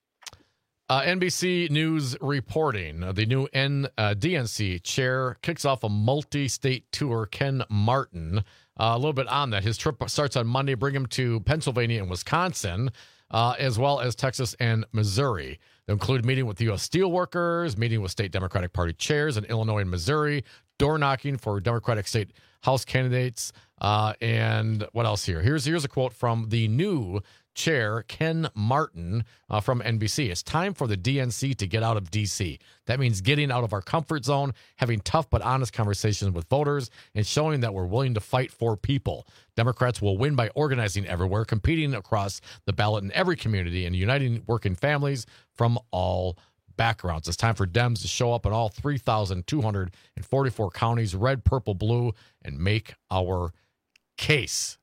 Uh, N B C News reporting, uh, the new N, uh, D N C chair kicks off a multi-state tour. Ken Martin, uh, a little bit on that. His trip starts on Monday, bring him to Pennsylvania and Wisconsin, uh, as well as Texas and Missouri. They include meeting with U S steelworkers, meeting with state Democratic Party chairs in Illinois and Missouri, door knocking for Democratic state House candidates. Uh, and what else here? Here's here's a quote from the new chair, Ken Martin, uh, from N B C. It's time for the D N C to get out of D C. That means getting out of our comfort zone, having tough but honest conversations with voters, and showing that we're willing to fight for people. Democrats will win by organizing everywhere, competing across the ballot in every community, and uniting working families from all backgrounds. It's time for Dems to show up in all three thousand two hundred forty-four counties, red, purple, blue, and make our case.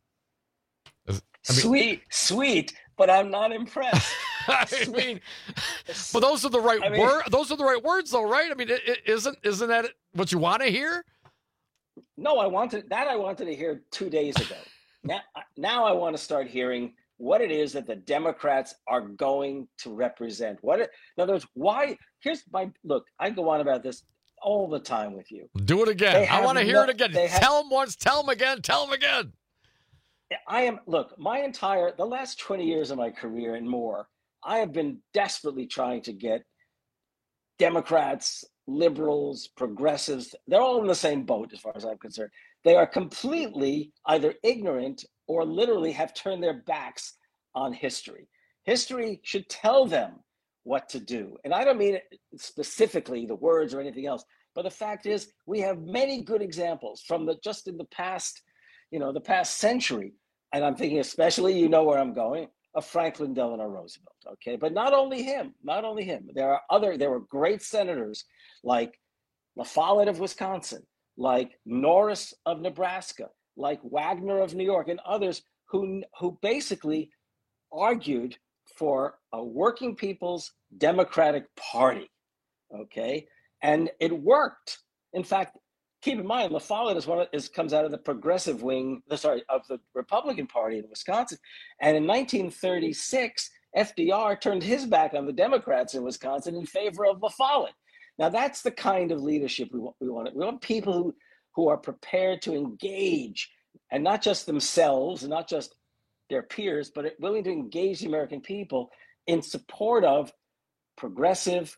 I mean, sweet, sweet, but I'm not impressed. I mean, but those are the right I mean, word. Those are the right words, though, right? I mean, it, it isn't isn't that what you want to hear? No, I wanted that. I wanted to hear two days ago. now, now I want to start hearing what it is that the Democrats are going to represent. What, it, in other words, why? Here's my look. I go on about this all the time with you. Do it again. I want to hear no, it again. Tell have, them once. Tell them again. Tell them again. I am, look, my entire, the last twenty years of my career and more, I have been desperately trying to get Democrats, liberals, progressives, they're all in the same boat as far as I'm concerned. They are completely either ignorant or literally have turned their backs on history. History should tell them what to do. And I don't mean specifically the words or anything else, but the fact is we have many good examples from the, just in the past, you know, the past century. And I'm thinking especially, you know where I'm going, of Franklin Delano Roosevelt, okay? But not only him, not only him. There are other, there were great senators like La Follette of Wisconsin, like Norris of Nebraska, like Wagner of New York, and others who, who basically argued for a working people's Democratic Party, okay? And it worked. In fact, keep in mind, La Follette is one of, is comes out of the progressive wing, the, sorry, of the Republican Party in Wisconsin. And in nineteen thirty-six, F D R turned his back on the Democrats in Wisconsin in favor of La Follette. Now, that's the kind of leadership we want. We want, we want people who, who are prepared to engage, and not just themselves, and not just their peers, but willing to engage the American people in support of progressive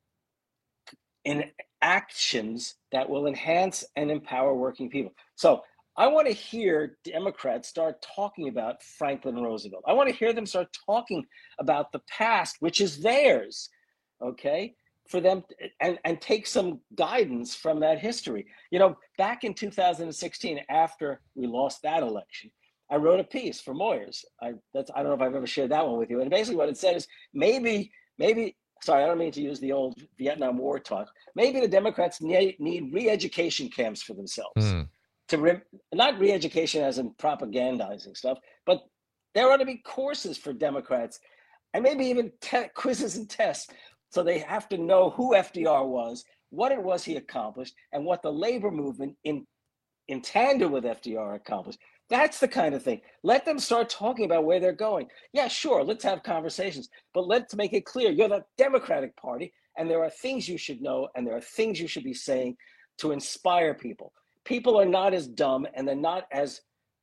in actions that will enhance and empower working people. So I want to hear Democrats start talking about Franklin Roosevelt. I want to hear them start talking about the past, which is theirs, okay, for them, to, and, and take some guidance from that history. You know, back in two thousand sixteen, after we lost that election, I wrote a piece for Moyers. I, that's, I don't know if I've ever shared that one with you. And basically what it said is maybe, maybe, sorry, I don't mean to use the old Vietnam War talk. Maybe the Democrats need, need re-education camps for themselves. Mm. To re, not re-education as in propagandizing stuff, but there ought to be courses for Democrats, and maybe even te- quizzes and tests, so they have to know who F D R was, what it was he accomplished, and what the labor movement in, in tandem with F D R accomplished. That's the kind of thing. Let them start talking about where they're going. Yeah, sure, let's have conversations, but let's make it clear you're the Democratic Party, and there are things you should know, and there are things you should be saying to inspire people. People are not as dumb, and they're not as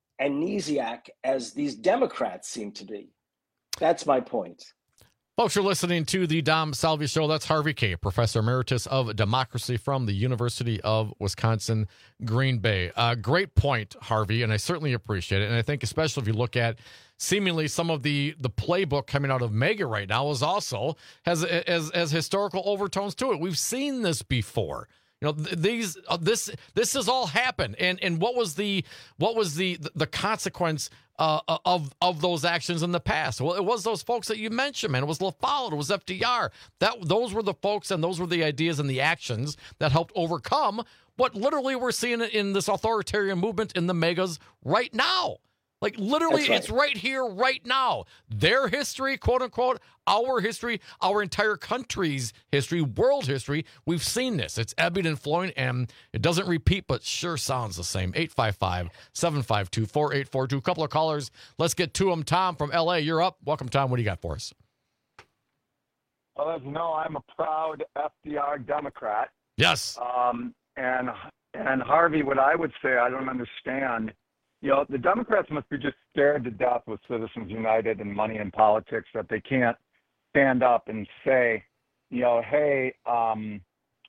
amnesiac as these Democrats seem to be. That's my point. Folks, you're listening to the Dom Salvia Show. That's Harvey Kaye, Professor Emeritus of Democracy from the University of Wisconsin, Green Bay. Uh, great point, Harvey, and I certainly appreciate it. And I think especially if you look at seemingly some of the, the playbook coming out of MAGA right now is also has as, as historical overtones to it. We've seen this before. You know, th- these uh, this this has all happened, and and what was the what was the the consequence uh, of of those actions in the past? Well, it was those folks that you mentioned, man. It was La Follette, it was F D R. That those were the folks, and those were the ideas and the actions that helped overcome what literally we're seeing in this authoritarian movement in the megas right now. Like, literally, right. It's right here, right now. Their history, quote unquote, our history, our entire country's history, world history. We've seen this. It's ebbing and flowing, and it doesn't repeat, but sure sounds the same. eight five five, seven five two, four eight four two. A couple of callers. Let's get to them. Tom from L A, you're up. Welcome, Tom. What do you got for us? Well, as you know, I'm a proud F D R Democrat. Yes. Um, and and Harvey, what I would say, I don't understand. You know, the Democrats must be just scared to death with Citizens United and money in politics that they can't stand up and say, you know, hey, um,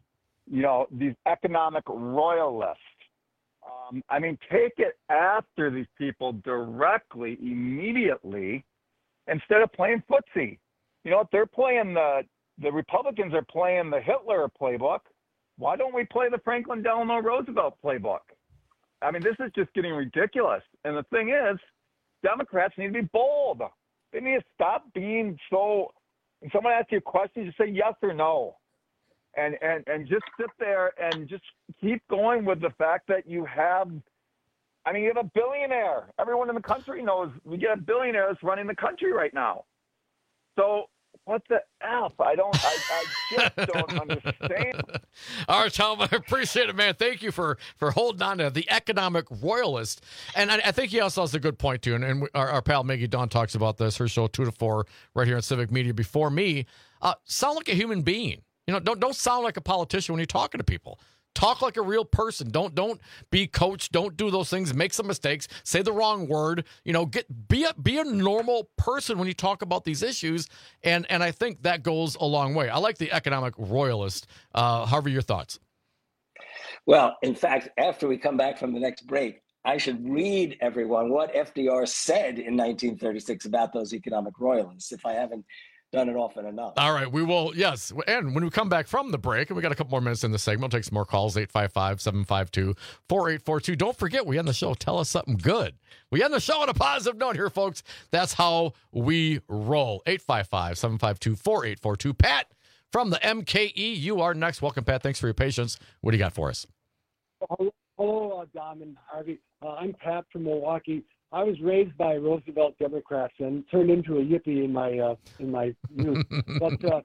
you know, these economic royalists. Um, I mean, take it after these people directly, immediately, instead of playing footsie. You know, if they're playing the, the Republicans are playing the Hitler playbook, why don't we play the Franklin Delano Roosevelt playbook? I mean, this is just getting ridiculous. And the thing is, Democrats need to be bold. They need to stop being so, when someone asks you a question, just say yes or no. And, and, and just sit there and just keep going with the fact that you have, I mean, you have a billionaire. Everyone in the country knows we get billionaires running the country right now. So what the F? I don't, I, I just don't understand. All right, Tom, I appreciate it, man. Thank you for, for holding on to the economic royalist. And I, I think he also has a good point, too. And, and our, our pal Maggie Dawn talks about this, her show two to four right here on Civic Media before me. Uh, sound like a human being. You know, don't don't sound like a politician when you're talking to people. Talk like a real person. Don't don't be coached. Don't do those things. Make some mistakes. Say the wrong word. You know, get be a be a normal person when you talk about these issues. And and I think that goes a long way. I like the economic royalist. Uh, Harvey, your thoughts? Well, in fact, after we come back from the next break, I should read everyone what F D R said in nineteen thirty-six about those economic royalists, if I haven't done it often enough. All right, we will, yes. And when we come back from the break, and we got a couple more minutes in the segment, we'll take some more calls, eight five five, seven five two, four eight four two. Don't forget, we end the show, tell us something good. We end the show on a positive note here, folks. That's how we roll. eight five five, seven five two, four eight four two. Pat from the M K E, you are next. Welcome, Pat. Thanks for your patience. What do you got for us? Hello, uh, Dom and Harvey. Uh, I'm Pat from Milwaukee. I was raised by Roosevelt Democrats and turned into a hippie in my uh, in my youth. but uh,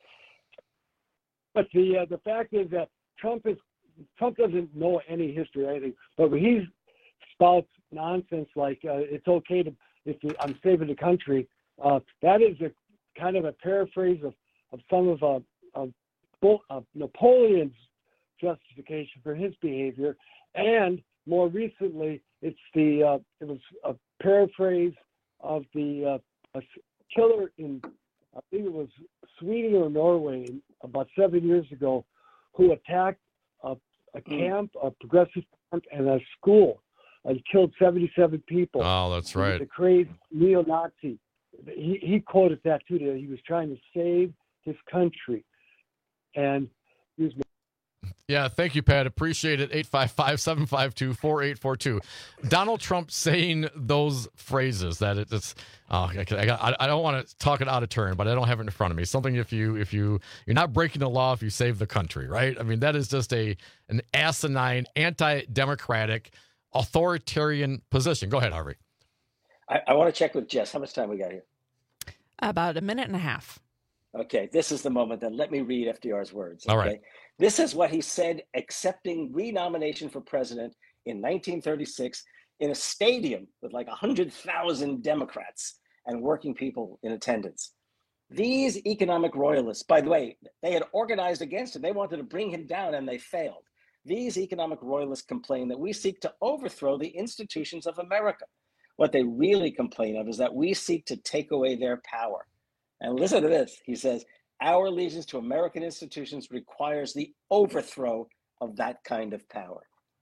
but the uh, the fact is that Trump is Trump doesn't know any history or anything. But when he spouts nonsense like uh, it's okay to if I'm saving the country, uh, that is a kind of a paraphrase of, of some of uh, of, of Napoleon's justification for his behavior, and more recently, it's the uh, it was a paraphrase of the uh, a killer in I think it was Sweden or Norway about seven years ago, who attacked a, a camp, a progressive camp, and a school, and killed seventy-seven people. Oh, that's right. The crazy neo-Nazi. He he quoted that too. That he was trying to save his country, and he was. Yeah, thank you, Pat. Appreciate it. eight five five, seven five two, four eight four two. Donald Trump saying those phrases that it, it's oh, I, I, I don't want to talk it out of turn, but I don't have it in front of me. Something if you if you you're not breaking the law if you save the country, right? I mean, that is just a an asinine, anti-democratic, authoritarian position. Go ahead, Harvey. I, I want to check with Jess. How much time we got here? About a minute and a half. Okay, this is the moment then. Let me read F D R's words. All okay? right. This is what he said accepting renomination for president in nineteen thirty-six in a stadium with like one hundred thousand Democrats and working people in attendance. These economic royalists, by the way, they had organized against him. They wanted to bring him down and they failed. These economic royalists complain that we seek to overthrow the institutions of America. What they really complain of is that we seek to take away their power. And listen to this. He says, our allegiance to American institutions requires the overthrow of that kind of power.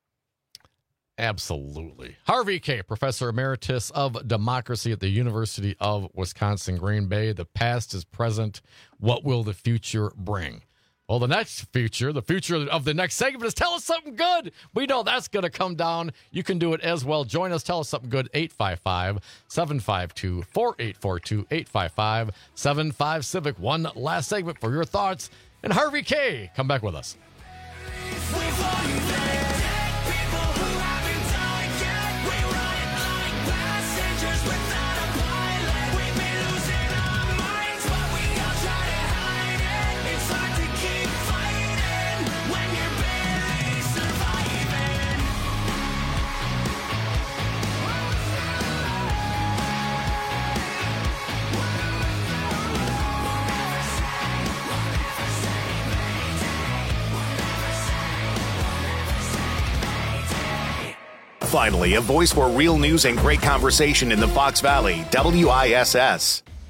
Absolutely. Harvey Kaye, Professor Emeritus of Democracy at the University of Wisconsin, Green Bay. The past is present. What will the future bring? Well, the next future, the future of the next segment is tell us something good. We know that's going to come down. You can do it as well. Join us. Tell us something good. eight five five, seven five two, four eight four two, eight five five, seven five Civic. One last segment for your thoughts. And Harvey Kaye, come back with us. Finally, a voice for real news and great conversation in the Fox Valley, W I S S.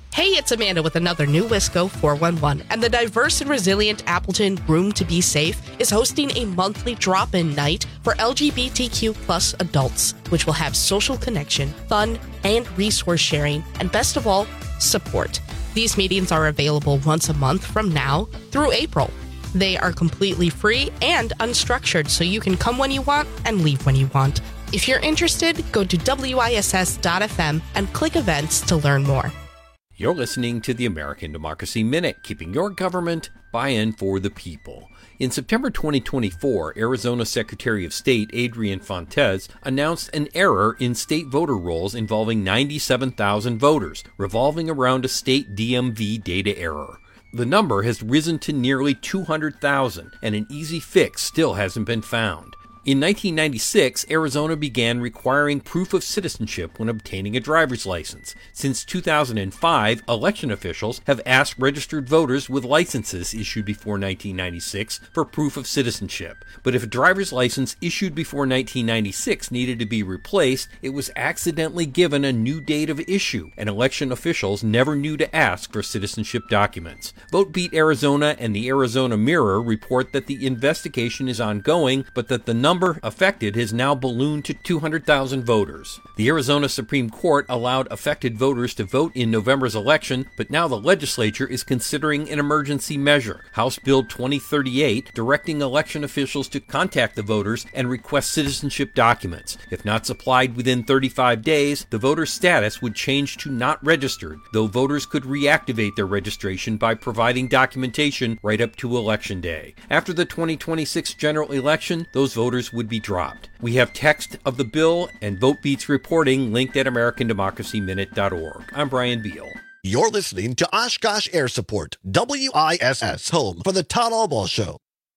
Hey, it's Amanda with another new Wisco four one one, and the diverse and resilient Appleton Room to Be Safe is hosting a monthly drop-in night for L G B T Q plus adults, which will have social connection, fun, and resource sharing, and best of all, support. These meetings are available once a month from now through April. They are completely free and unstructured, so you can come when you want and leave when you want. If you're interested, go to W I S S dot F M and click events to learn more. You're listening to the American Democracy Minute, keeping your government buy-in for the people. In September twenty twenty-four, Arizona Secretary of State Adrian Fontes announced an error in state voter rolls involving ninety-seven thousand voters, revolving around a state D M V data error. The number has risen to nearly two hundred thousand, and an easy fix still hasn't been found. In nineteen ninety-six, Arizona began requiring proof of citizenship when obtaining a driver's license. Since two thousand five, election officials have asked registered voters with licenses issued before nineteen ninety-six for proof of citizenship. But if a driver's license issued before nineteen ninety-six needed to be replaced, it was accidentally given a new date of issue, and election officials never knew to ask for citizenship documents. VoteBeat Arizona and the Arizona Mirror report that the investigation is ongoing, but that the number number affected has now ballooned to two hundred thousand voters. The Arizona Supreme Court allowed affected voters to vote in November's election, but now the legislature is considering an emergency measure, House Bill twenty thirty-eight, directing election officials to contact the voters and request citizenship documents. If not supplied within thirty-five days, the voter's status would change to not registered, though voters could reactivate their registration by providing documentation right up to Election Day. After the twenty twenty-six general election, those voters would be dropped. We have text of the bill and VoteBeat's reporting linked at American Democracy Minute dot org. I'm Brian Beal. You're listening to Oshkosh Air Support, W I S S, home for the Todd Albaugh Show.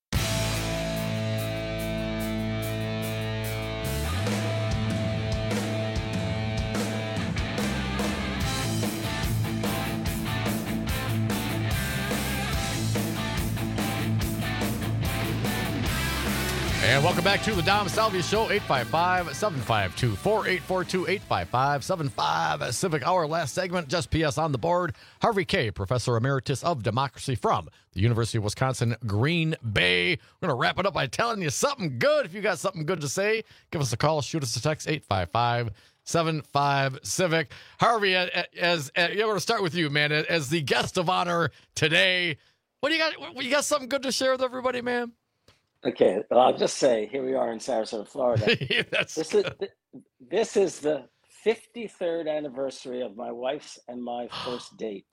And welcome back to the Dom Salvia Show, eight five five, seven five two, four eight four two, eight five five, seven five, Civic Hour. Last segment, just P S on the board. Harvey Kaye, Professor Emeritus of Democracy from the University of Wisconsin, Green Bay. We're going to wrap it up by telling you something good. If you got something good to say, give us a call, shoot us a text, eight five five, seven five, Civic. Harvey, as, as you're going to start with you, man, as the guest of honor today. What do you got? You got something good to share with everybody, man? Okay, well, I'll just say, here we are in Sarasota, Florida. That's this is this is the fifty-third anniversary of my wife's and my first date.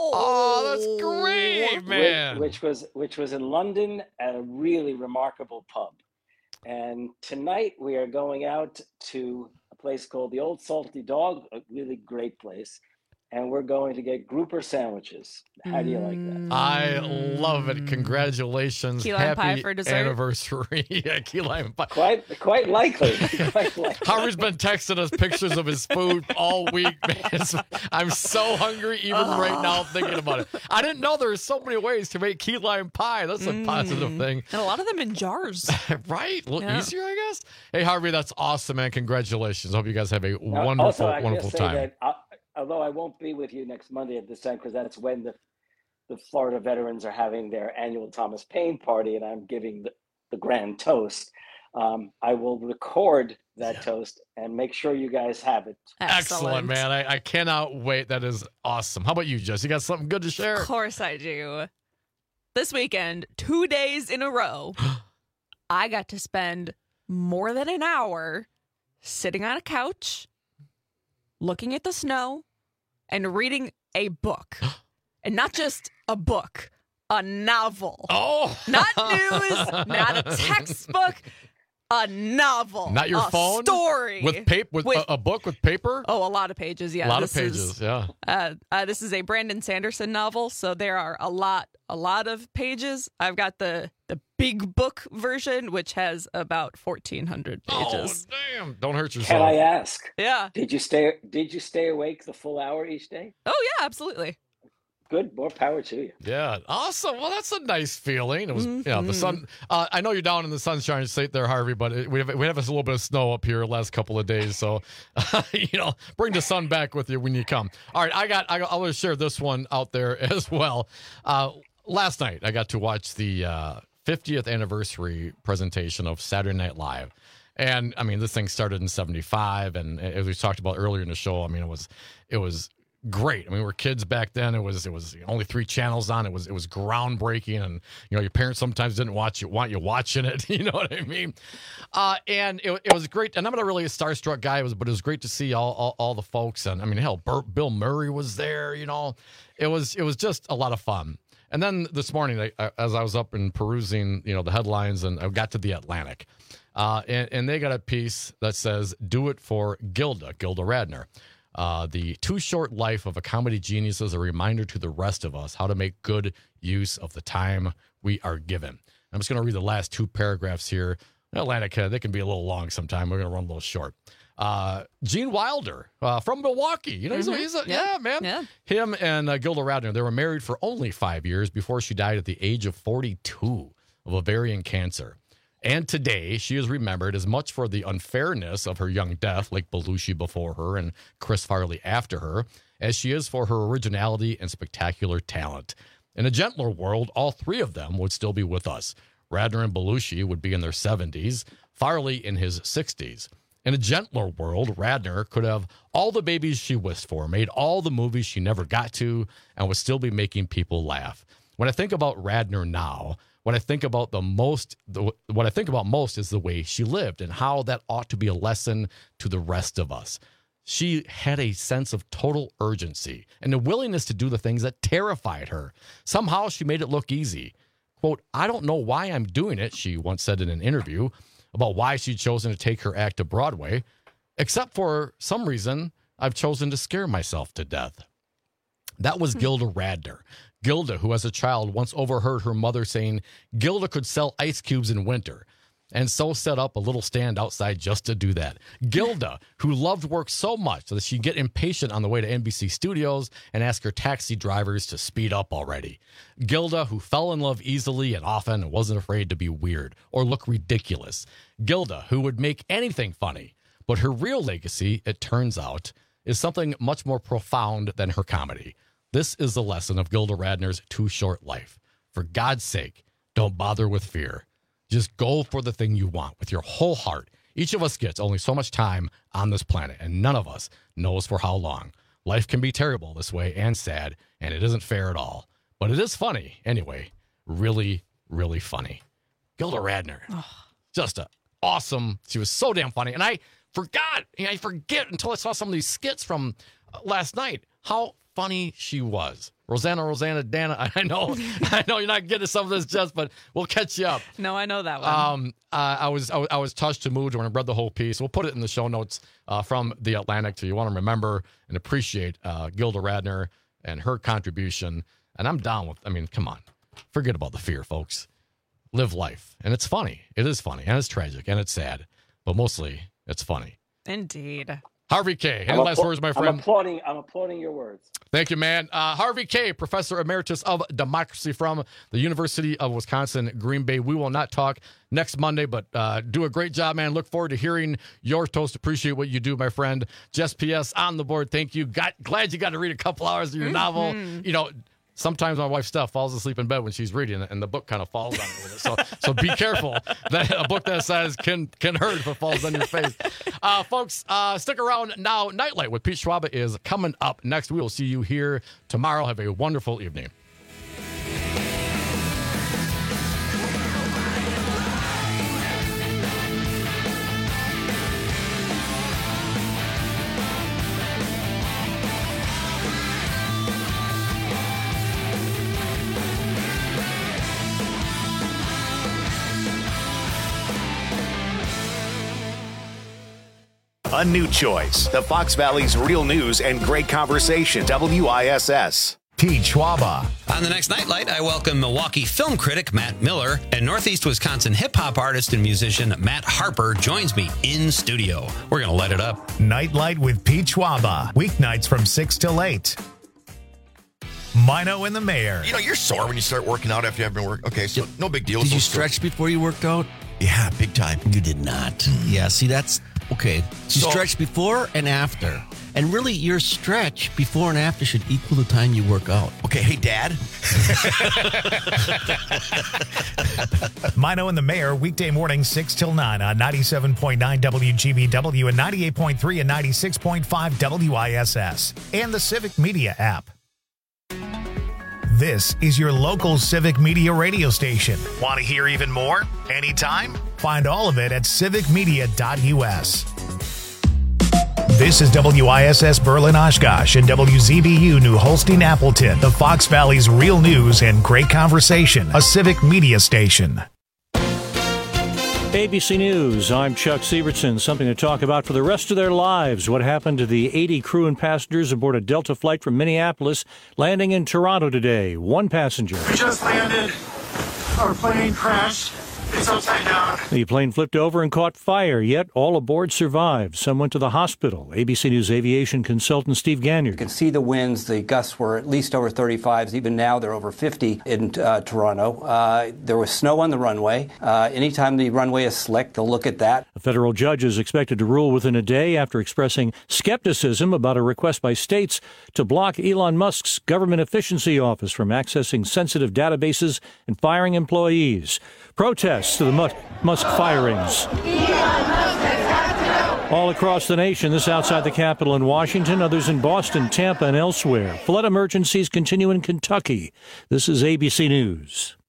Oh, that's great, man! Which, which was which was in London at a really remarkable pub. And tonight we are going out to a place called the Old Salty Dog, a really great place. And we're going to get grouper sandwiches. How do you like that? I love it. Congratulations. Key lime Happy pie for dessert. Anniversary. Yeah, key lime pie. Quite, quite likely. Quite likely. Harvey's been texting us pictures of his food all week, man. I'm so hungry even oh. right now thinking about it. I didn't know there were so many ways to make key lime pie. That's a mm. positive thing. And a lot of them in jars. Right? A little yeah. easier, I guess. Hey, Harvey, that's awesome, man. Congratulations. Hope you guys have a now, wonderful, also, I wonderful say time. That, uh, although I won't be with you next Monday at this time, because that's when the, the Florida veterans are having their annual Thomas Paine party, and I'm giving the, the grand toast. Um, I will record that yeah. toast and make sure you guys have it. Excellent, Excellent man. I, I cannot wait. That is awesome. How about you, Jess? You got something good to share? Of course I do. This weekend, two days in a row, I got to spend more than an hour sitting on a couch, looking at the snow, and reading a book. And not just a book, a novel. Oh! Not news, not a textbook, a novel. Not your a phone? Story. With paper, with, with a, a book with paper? Oh, a lot of pages, yeah. A lot this of pages, is, yeah. Uh, uh, this is a Brandon Sanderson novel, so there are a lot, a lot of pages. I've got the the big book version, which has about fourteen hundred pages. Oh, damn. Don't hurt yourself. Can I ask? Yeah. Did you stay Did you stay awake the full hour each day? Oh, yeah, absolutely. Good, more power to you. Yeah, awesome. Well, that's a nice feeling. It was, Mm-hmm. yeah, the sun. Uh, I know you're down in the Sunshine State there, Harvey, but it, we have we have a little bit of snow up here the last couple of days, so uh, you know, bring the sun back with you when you come. All right, I got. I got, I'll share this one out there as well. Uh, last night, I got to watch the uh, fiftieth anniversary presentation of Saturday Night Live. And I mean, this thing started in seventy-five, and as we talked about earlier in the show, I mean, it was it was great. I mean, we were kids back then. It was it was only three channels on. It was it was groundbreaking, and you know, your parents sometimes didn't watch you want you watching it. You know what I mean? Uh, and it, it was great. And I'm not really a starstruck guy, it was, but it was great to see all all, all the folks. And I mean, hell, Bur- Bill Murray was there. You know, it was it was just a lot of fun. And then this morning, I, as I was up and perusing, you know, the headlines, and I got to the Atlantic. Uh, and, and they got a piece that says, "Do it for Gilda, Gilda Radner. Uh, the too short life of a comedy genius is a reminder to the rest of us how to make good use of the time we are given." I'm just going to read the last two paragraphs here. Atlantic, uh, they can be a little long sometime. We're going to run a little short. Uh, Gene Wilder uh, from Milwaukee. You know, he's, Mhm. a, he's a, Yeah. yeah, man. Yeah. Him and uh, Gilda Radner, they were married for only five years before she died at the age of forty-two of ovarian cancer. And today, she is remembered as much for the unfairness of her young death, like Belushi before her and Chris Farley after her, as she is for her originality and spectacular talent. In a gentler world, all three of them would still be with us. Radner and Belushi would be in their seventies, Farley in his sixties. In a gentler world, Radner could have all the babies she wished for, made all the movies she never got to, and would still be making people laugh. When I think about Radner now, what I think about the most, the, what I think about most is the way she lived and how that ought to be a lesson to the rest of us. She had a sense of total urgency and a willingness to do the things that terrified her. Somehow she made it look easy. Quote, "I don't know why I'm doing it," she once said in an interview about why she'd chosen to take her act to Broadway, "except for some reason I've chosen to scare myself to death." That was Gilda Radner. Gilda, who as a child once overheard her mother saying Gilda could sell ice cubes in winter, and so set up a little stand outside just to do that. Gilda, who loved work so much that she'd get impatient on the way to N B C Studios and ask her taxi drivers to speed up already. Gilda, who fell in love easily and often and wasn't afraid to be weird or look ridiculous. Gilda, who would make anything funny. But her real legacy, it turns out, is something much more profound than her comedy. This is the lesson of Gilda Radner's too short life. For God's sake, don't bother with fear. Just go for the thing you want with your whole heart. Each of us gets only so much time on this planet, and none of us knows for how long. Life can be terrible this way and sad, and it isn't fair at all. But it is funny, anyway. Really, really funny. Gilda Radner. Just a awesome. She was so damn funny. And I forgot, I forget until I saw some of these skits from uh, last night, how funny she was. Rosanna, Rosanna, Dana. I know, I know you're not getting some of this, Jess, but we'll catch you up. No, I know that one. Um, uh, I was I, was- I was touched to moved when I read the whole piece. We'll put it in the show notes uh, from the Atlantic, so you want to remember and appreciate uh, Gilda Radner and her contribution. And I'm down with. I mean, come on, forget about the fear, folks. Live life, and it's funny. It is funny, and it's tragic, and it's sad, but mostly it's funny. Indeed. Harvey K. Any I'm last appla- words, my I'm friend? applauding. I'm applauding your words. Thank you, man. Uh, Harvey K., Professor Emeritus of Democracy from the University of Wisconsin, Green Bay. We will not talk next Monday, but uh, do a great job, man. Look forward to hearing your toast. Appreciate what you do, my friend. Jess P S on the board. Thank you. Got, glad you got to read a couple hours of your novel. You know, sometimes my wife Steph falls asleep in bed when she's reading it, and the book kind of falls on her with it. So, so be careful. That a book that size can can hurt if it falls on your face. Uh, folks, uh, stick around now. Nightlight with Pete Schwaba is coming up next. We will see you here tomorrow. Have a wonderful evening. A new choice. The Fox Valley's real news and great conversation. W I S S. Pete Schwaba. On the next Nightlight, I welcome Milwaukee film critic Matt Miller, and Northeast Wisconsin hip-hop artist and musician Matt Harper joins me in studio. We're going to light it up. Nightlight with Pete Schwaba. Weeknights from six till eight. Mino and the Mayor. You know, you're sore when you start working out after you haven't been working. Okay, so no big deal. Did you stretch before you worked out? Yeah, big time. You did not. Yeah, see, that's okay. You So- stretch before and after. And really, your stretch before and after should equal the time you work out. Okay, hey, Dad. Mino and the Mayor, weekday morning, six till nine on ninety-seven point nine W G B W and ninety-eight point three and ninety-six point five W I S S and the Civic Media app. This is your local Civic Media radio station. Want to hear even more? Anytime? Find all of it at civic media dot U S. This is W I S S Berlin Oshkosh and W Z B U New Holstein Appleton, the Fox Valley's real news and great conversation, a Civic Media station. A B C News, I'm Chuck Sievertson. Something to talk about for the rest of their lives. What happened to the eighty crew and passengers aboard a Delta flight from Minneapolis landing in Toronto today? One passenger. We just landed. Our plane crashed. It's upside down. The plane flipped over and caught fire, yet all aboard survived. Some went to the hospital. A B C News aviation consultant Steve Ganyard. You can see the winds. The gusts were at least over thirty-fives. Even now, they're over fifty in uh, Toronto. Uh, there was snow on the runway. Uh, anytime the runway is slick, they'll look at that. A federal judge is expected to rule within a day after expressing skepticism about a request by states to block Elon Musk's government efficiency office from accessing sensitive databases and firing employees. Protests to the Musk firings. All across the nation, this outside the Capitol in Washington, others in Boston, Tampa, and elsewhere. Flood emergencies continue in Kentucky. This is A B C News.